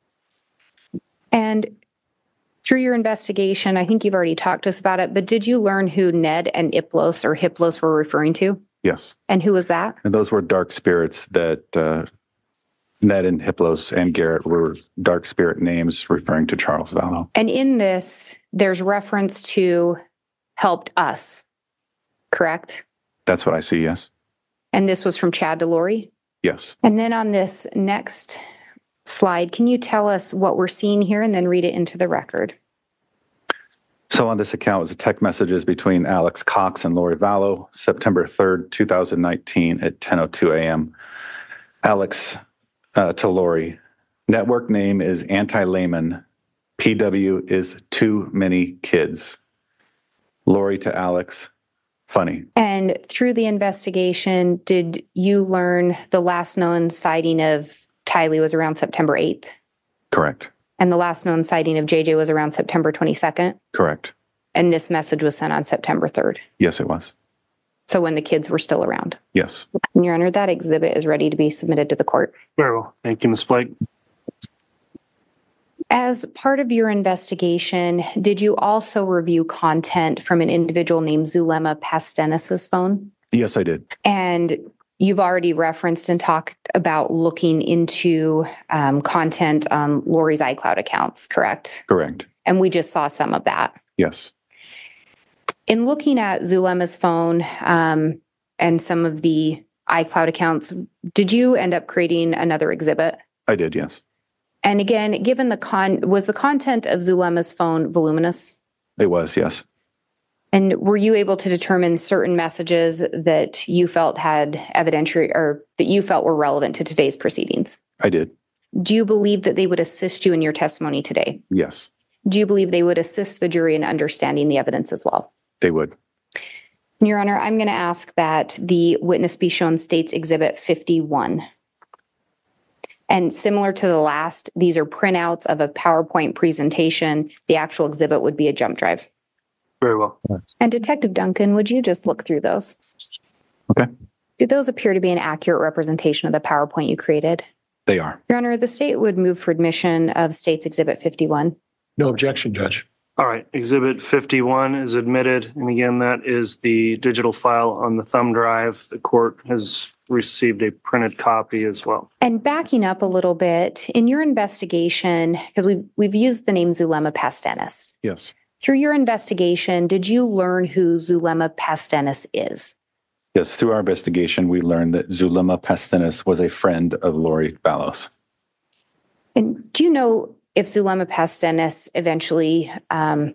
S2: And through your investigation, I think you've already talked to us about it, but did you learn who Ned and Iplos or Hiplos were referring to?
S3: Yes.
S2: And who was that?
S3: And those were dark spirits that uh, Ned and Hiplos and Garrett were dark spirit names referring to Charles Vallow.
S2: And in this, there's reference to helped us, correct?
S3: That's what I see, yes.
S2: And this was from Chad to Lori?
S3: Yes.
S2: And then on this next slide, can you tell us what we're seeing here and then read it into the record?
S3: So on this account was a text messages between Alex Cox and Lori Vallow, September third, twenty nineteen at ten oh two a.m. Alex uh, to Lori, network name is Anti-Layman. P W is too many kids. Lori to Alex, funny.
S2: And through the investigation, did you learn the last known sighting of Tylee was around September eighth?
S3: Correct.
S2: And the last known sighting of J J was around September twenty-second?
S3: Correct.
S2: And this message was sent on September third?
S3: Yes, it was.
S2: So when the kids were still around?
S3: Yes.
S2: And Your Honor, that exhibit is ready to be submitted to the court.
S5: Very well. Thank you, Miz Blake.
S2: As part of your investigation, did you also review content from an individual named Zulema Pastenis's phone?
S3: Yes, I did.
S2: And you've already referenced and talked about looking into um, content on Lori's iCloud accounts, correct?
S3: Correct.
S2: And we just saw some of that.
S3: Yes.
S2: In looking at Zulema's phone um, and some of the iCloud accounts, did you end up creating another exhibit?
S3: I did, yes.
S2: And again, given the con, was the content of Zulema's phone voluminous?
S3: It was, yes.
S2: And were you able to determine certain messages that you felt had evidentiary or that you felt were relevant to today's proceedings?
S3: I did.
S2: Do you believe that they would assist you in your testimony today?
S3: Yes.
S2: Do you believe they would assist the jury in understanding the evidence as well?
S3: They would.
S2: Your Honor, I'm going to ask that the witness be shown State's Exhibit fifty-one. And similar to the last, these are printouts of a PowerPoint presentation. The actual exhibit would be a jump drive.
S5: Very well.
S2: And Detective Duncan, would you just look through those?
S3: Okay.
S2: Do those appear to be an accurate representation of the PowerPoint you created?
S3: They are.
S2: Your Honor, the state would move for admission of State's Exhibit fifty-one.
S4: No objection, Judge.
S5: All right. Exhibit fifty-one is admitted. And again, that is the digital file on the thumb drive. The court has received a printed copy as well.
S2: And backing up a little bit, in your investigation, because we've, we've used the name Zulema Pastenis.
S3: Yes.
S2: Through your investigation, did you learn who Zulema Pastenis is?
S3: Yes, through our investigation, we learned that Zulema Pastenis was a friend of Lori Vallow.
S2: And do you know if Zulema Pastenis eventually um,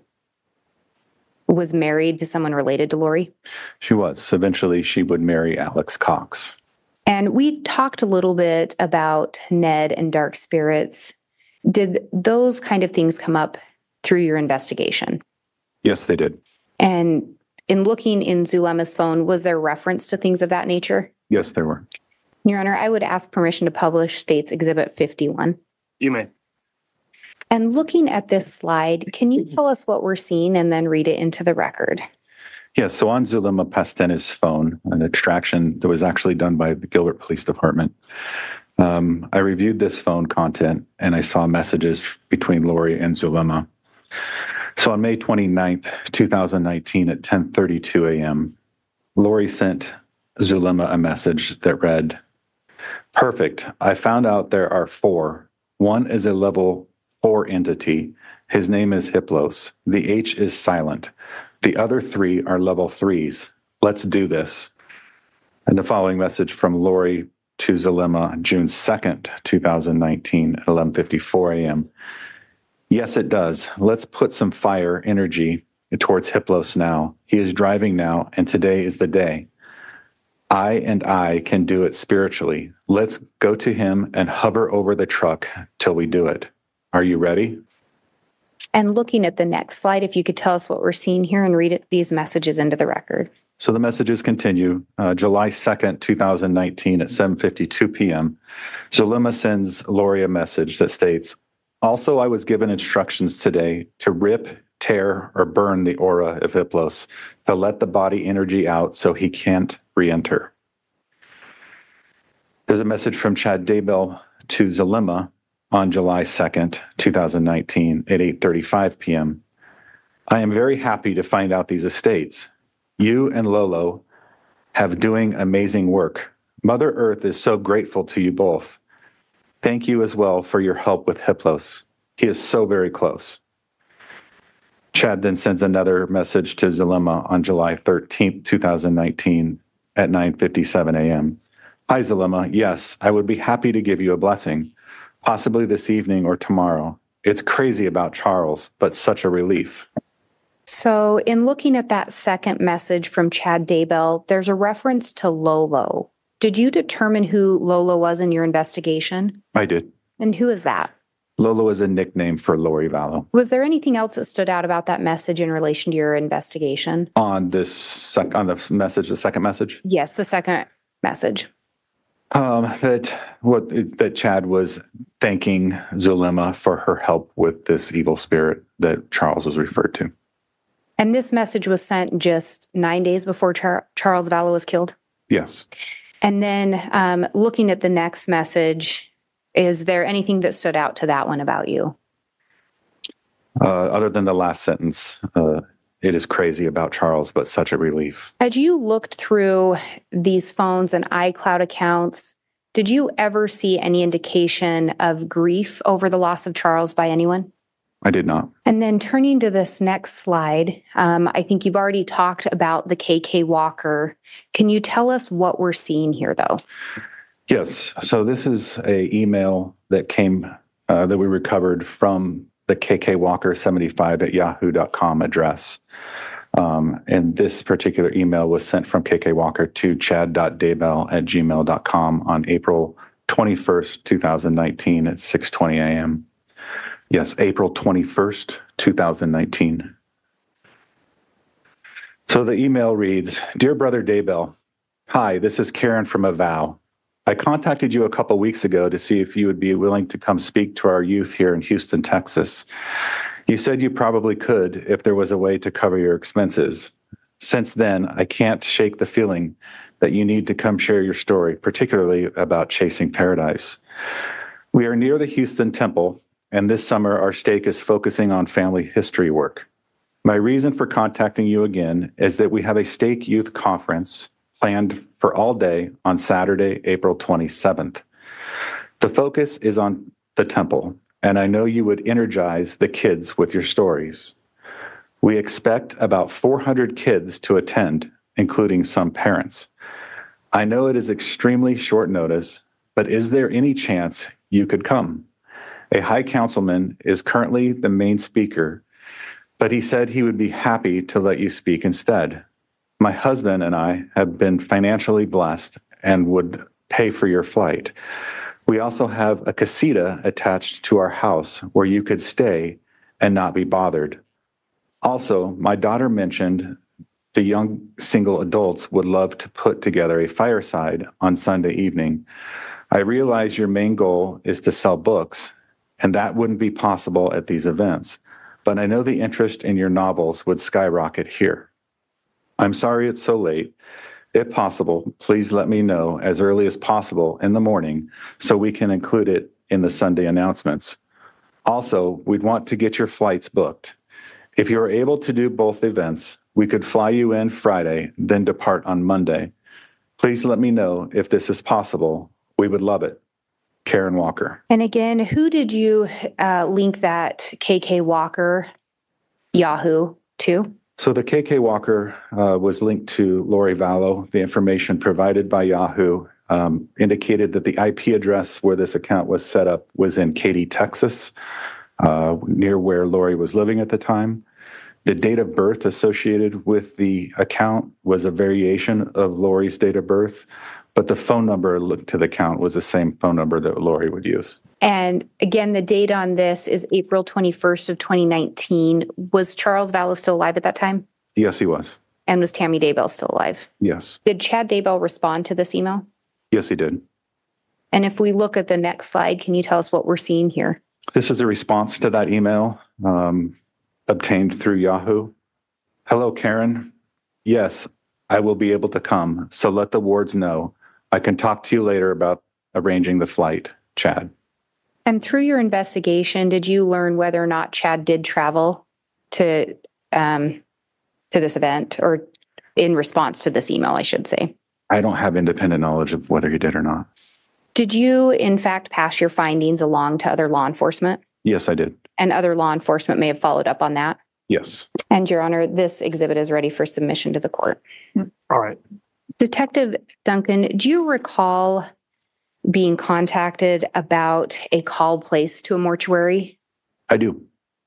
S2: was married to someone related to Lori?
S3: She was. Eventually, she would marry Alex Cox.
S2: And we talked a little bit about Ned and dark spirits. Did those kind of things come up through your investigation?
S3: Yes, they did.
S2: And in looking in Zulema's phone, was there reference to things of that nature?
S3: Yes, there were.
S2: Your Honor, I would ask permission to publish State's Exhibit fifty-one.
S5: You may.
S2: And looking at this slide, can you tell us what we're seeing and then read it into the record?
S3: Yes, so on Zulema Pastenis' phone, an extraction that was actually done by the Gilbert Police Department, um, I reviewed this phone content and I saw messages between Lori and Zulema. So on May twenty-ninth, twenty nineteen at ten thirty-two a.m., Lori sent Zulema a message that read, "Perfect. I found out there are four. One is a level four entity. His name is Hiplos. The H is silent. The other three are level threes. Let's do this." And the following message from Lori to Zulema, June second, twenty nineteen at eleven fifty-four a.m. "Yes, it does. Let's put some fire, energy, towards Hiplos now. He is driving now, and today is the day. I and I can do it spiritually. Let's go to him and hover over the truck till we do it. Are you ready?
S2: And looking at the next slide, if you could tell us what we're seeing here and read it, these messages into the record.
S3: So the messages continue. Uh, July second, twenty nineteen at seven fifty-two p.m. Zulema sends Lori a message that states, also, I was given instructions today to rip, tear, or burn the aura of Hiplos to let the body energy out so he can't re-enter. There's a message from Chad Daybell to Zulema on July second, twenty nineteen at eight thirty-five p.m. I am very happy to find out these estates. You and Lolo have doing amazing work. Mother Earth is so grateful to you both. Thank you as well for your help with Hiplos. He is so very close. Chad then sends another message to Zulema on July thirteenth, twenty nineteen at nine fifty-seven a.m. Hi, Zulema. Yes, I would be happy to give you a blessing, possibly this evening or tomorrow. It's crazy about Charles, but such a relief.
S2: So in looking at that second message from Chad Daybell, there's a reference to Lolo. Did you determine who Lolo was in your investigation?
S3: I did.
S2: And who is that?
S3: Lolo is a nickname for Lori Vallow.
S2: Was there anything else that stood out about that message in relation to your investigation?
S3: On this sec- on the message, the second message?
S2: Yes, the second message.
S3: Um, that what that Chad was thanking Zulema for her help with this evil spirit that Charles was referred to.
S2: And this message was sent just nine days before Char- Charles Vallow was killed?
S3: Yes.
S2: And then um, looking at the next message, is there anything that stood out to that one about you?
S3: Uh, other than the last sentence, uh, it is crazy about Charles, but such a relief.
S2: As you looked through these phones and iCloud accounts, did you ever see any indication of grief over the loss of Charles by anyone?
S3: I did not.
S2: And then turning to this next slide, um, I think you've already talked about the K K Walker. Can you tell us what we're seeing here, though?
S3: Yes. So this is a email that came, uh, that we recovered from the K K Walker seventy-five at yahoo dot com address. Um, and this particular email was sent from K K Walker to chad dot daybell at gmail dot com on April twenty-first, twenty nineteen at six twenty a.m. Yes, April twenty-first, twenty nineteen. So the email reads, Dear Brother Daybell, hi, this is Karen from Avow. I contacted you a couple weeks ago to see if you would be willing to come speak to our youth here in Houston, Texas. You said you probably could if there was a way to cover your expenses. Since then, I can't shake the feeling that you need to come share your story, particularly about chasing paradise. We are near the Houston Temple, and this summer our stake is focusing on family history work. My reason for contacting you again is that we have a stake youth conference planned for all day on Saturday, April twenty-seventh. The focus is on the temple, and I know you would energize the kids with your stories. We expect about four hundred kids to attend, including some parents. I know it is extremely short notice, but is there any chance you could come? A high councilman is currently the main speaker, but he said he would be happy to let you speak instead. My husband and I have been financially blessed and would pay for your flight. We also have a casita attached to our house where you could stay and not be bothered. Also, my daughter mentioned the young single adults would love to put together a fireside on Sunday evening. I realize your main goal is to sell books, and that wouldn't be possible at these events, but I know the interest in your novels would skyrocket here. I'm sorry it's so late. If possible, please let me know as early as possible in the morning so we can include it in the Sunday announcements. Also, we'd want to get your flights booked. If you are able to do both events, we could fly you in Friday, then depart on Monday. Please let me know if this is possible. We would love it. Karen Walker.
S2: And again, who did you uh, link that K K Walker Yahoo to?
S3: So the K K Walker uh, was linked to Lori Vallow. The information provided by Yahoo um, indicated that the I P address where this account was set up was in Katy, Texas, uh, near where Lori was living at the time. The date of birth associated with the account was a variation of Lori's date of birth, but the phone number linked to the account was the same phone number that Lori would use.
S2: And again, the date on this is April twenty-first of twenty nineteen. Was Charles Vallis still alive at that time?
S3: Yes, he was.
S2: And was Tammy Daybell still alive?
S3: Yes.
S2: Did Chad Daybell respond to this email?
S3: Yes, he did.
S2: And if we look at the next slide, can you tell us what we're seeing here?
S3: This is a response to that email um, obtained through Yahoo. Hello, Karen. Yes, I will be able to come. So let the wards know. I can talk to you later about arranging the flight, Chad.
S2: And through your investigation, did you learn whether or not Chad did travel to um, to this event, or in response to this email, I should say?
S3: I don't have independent knowledge of whether he did or not.
S2: Did you, in fact, pass your findings along to other law enforcement?
S3: Yes, I did.
S2: And other law enforcement may have followed up on that?
S3: Yes.
S2: And Your Honor, this exhibit is ready for submission to the court.
S5: All right.
S2: Detective Duncan, do you recall being contacted about a call placed to a mortuary?
S3: I do.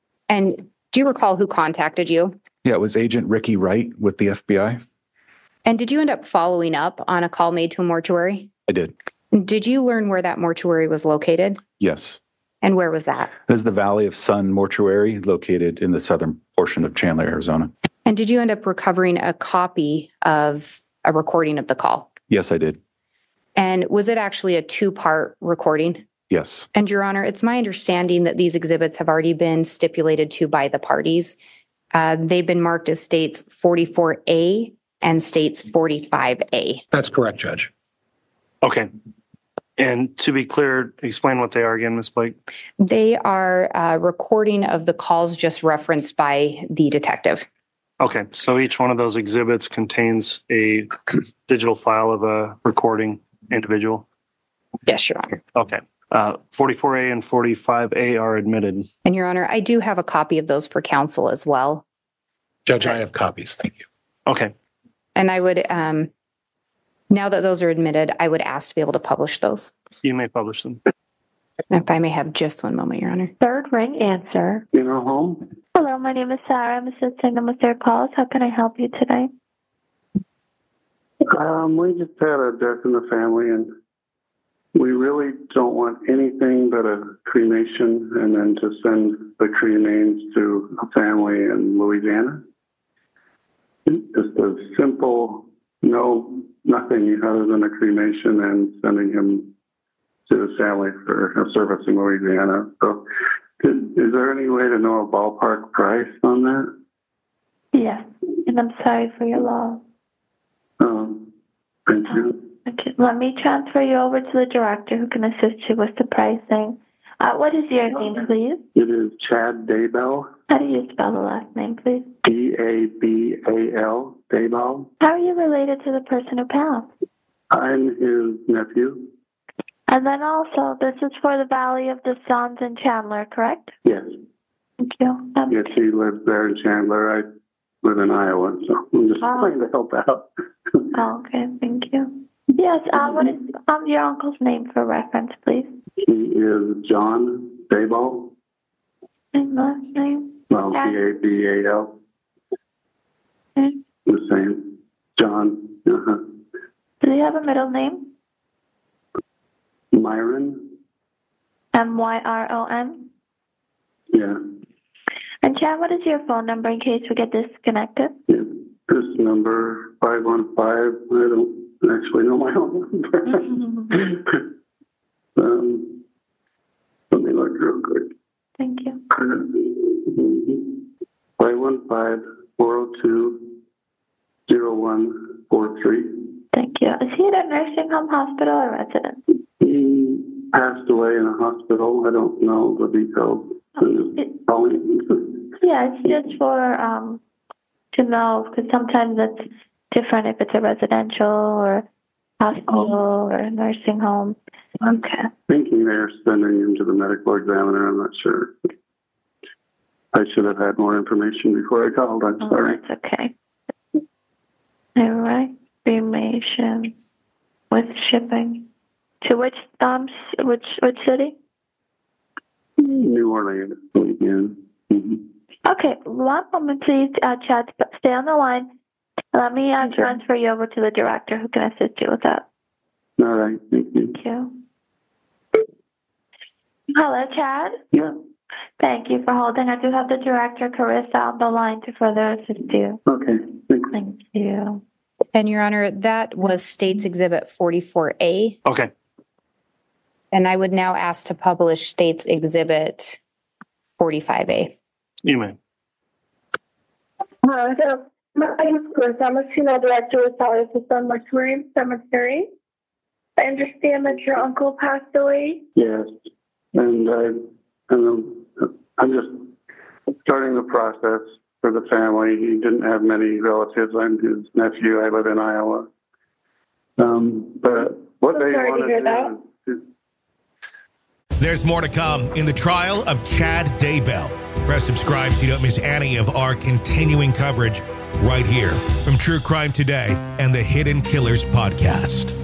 S2: And do you recall who contacted you?
S3: Yeah, it was Agent Ricky Wright with the F B I.
S2: And did you end up following up on a call made to a mortuary?
S3: I did.
S2: Did you learn where that mortuary was located?
S3: Yes.
S2: And where was that?
S3: It is the Valley of Sun Mortuary, located in the southern portion of Chandler, Arizona.
S2: And did you end up recovering a copy of a recording of the call?
S3: Yes, I did.
S2: And was it actually a two-part recording?
S3: Yes.
S2: And Your Honor, it's my understanding that these exhibits have already been stipulated to by the parties. Uh, they've been marked as states forty-four A and states forty-five A.
S4: That's correct, Judge.
S5: Okay. And to be clear, explain what they are again, Miz Blake.
S2: They are a recording of the calls just referenced by the detective.
S5: Okay. So each one of those exhibits contains a digital file of a recording individual?
S2: Yes, Your Honor.
S5: Okay. Uh, forty-four A and forty-five A are admitted.
S2: And Your Honor, I do have a copy of those for counsel as well.
S4: Judge, I have copies. Thank you.
S5: Okay.
S2: And I would, um, now that those are admitted, I would ask to be able to publish those.
S5: You may publish them.
S2: If I may have just one moment, Your Honor.
S10: Third ring answer.
S11: Funeral home.
S10: Hello, my name is Sarah. I'm assisting them with their calls. How can I help you today?
S11: Um, we just had a death in the family, and we really don't want anything but a cremation, and then to send the cremains to a family in Louisiana. Just a simple, no, nothing other than a cremation and sending him to his family for a service in Louisiana. So, could, is there any way to know a ballpark price on that?
S10: Yes, and I'm sorry for your loss.
S11: Um, thank you.
S10: Okay, let me transfer you over to the director who can assist you with the pricing. Uh, what is your name, please?
S11: It is Chad Daybell.
S10: How do you spell the last name, please?
S11: D A B A L, Daybell.
S10: How are you related to the person who passed?
S11: I'm his nephew.
S10: And then also, this is for the Valley of the Suns in Chandler, correct?
S11: Yes.
S10: Thank you. Um,
S11: Yes, he lives there in Chandler. I live in Iowa, so I'm just
S10: Oh.
S11: trying to help out.
S10: oh, okay, thank you. Yes, uh, what is um, your uncle's name for reference, please?
S11: He is John Daybell.
S10: And last name?
S11: Well, D A B A L.
S10: Okay.
S11: The same. John. Uh-huh.
S10: Do you have a middle name?
S11: Myron.
S10: M Y R O N?
S11: Yeah.
S10: And Chad, what is your phone number in case we get disconnected?
S11: Yeah. This number, five one five, I don't actually know my own number. um, let me look real quick.
S10: Thank you.
S11: five one five, four oh two, oh one four three.
S10: Thank you. Is he at a nursing home, hospital, or residence?
S11: He passed away in a hospital. I don't know the details. I'm just calling.
S10: Yeah, it's just for um to know, because sometimes it's different if it's a residential or hospital or a nursing home. Okay.
S11: Thinking they're sending him to the medical examiner. I'm not sure. I should have had more information before I called. I'm
S10: Oh,
S11: sorry.
S10: that's okay. All right. Cremation with shipping. To which um c- which which city?
S11: New Orleans. Yeah. Mm-hmm.
S10: Okay, one moment, please, uh, Chad. Stay on the line. Let me uh, transfer you over to the director who can assist you with that.
S11: All right, thank you.
S10: Thank you. Hello, Chad.
S11: Yeah.
S10: Thank you for holding. I do have the director, Carissa, on the line to further assist you.
S11: Okay, thank you.
S10: Thank you.
S2: And Your Honor, that was State's Exhibit forty-four A.
S5: Okay.
S2: And I would now ask to publish State's Exhibit forty-five A.
S5: You may.
S12: Uh, so my name is Chris. I'm a funeral director with Valley Sun Mortuary Cemetery. I understand that your uncle passed away.
S11: Yes, and, uh, and I'm just starting the process for the family. He didn't have many relatives. I'm his nephew. I live in Iowa. Um, but what
S12: I'm
S11: they
S12: sorry
S11: want
S12: to hear
S11: to
S12: that.
S11: do is
S1: There's more to come in the trial of Chad Daybell. Press subscribe so you don't miss any of our continuing coverage right here from True Crime Today and the Hidden Killers podcast.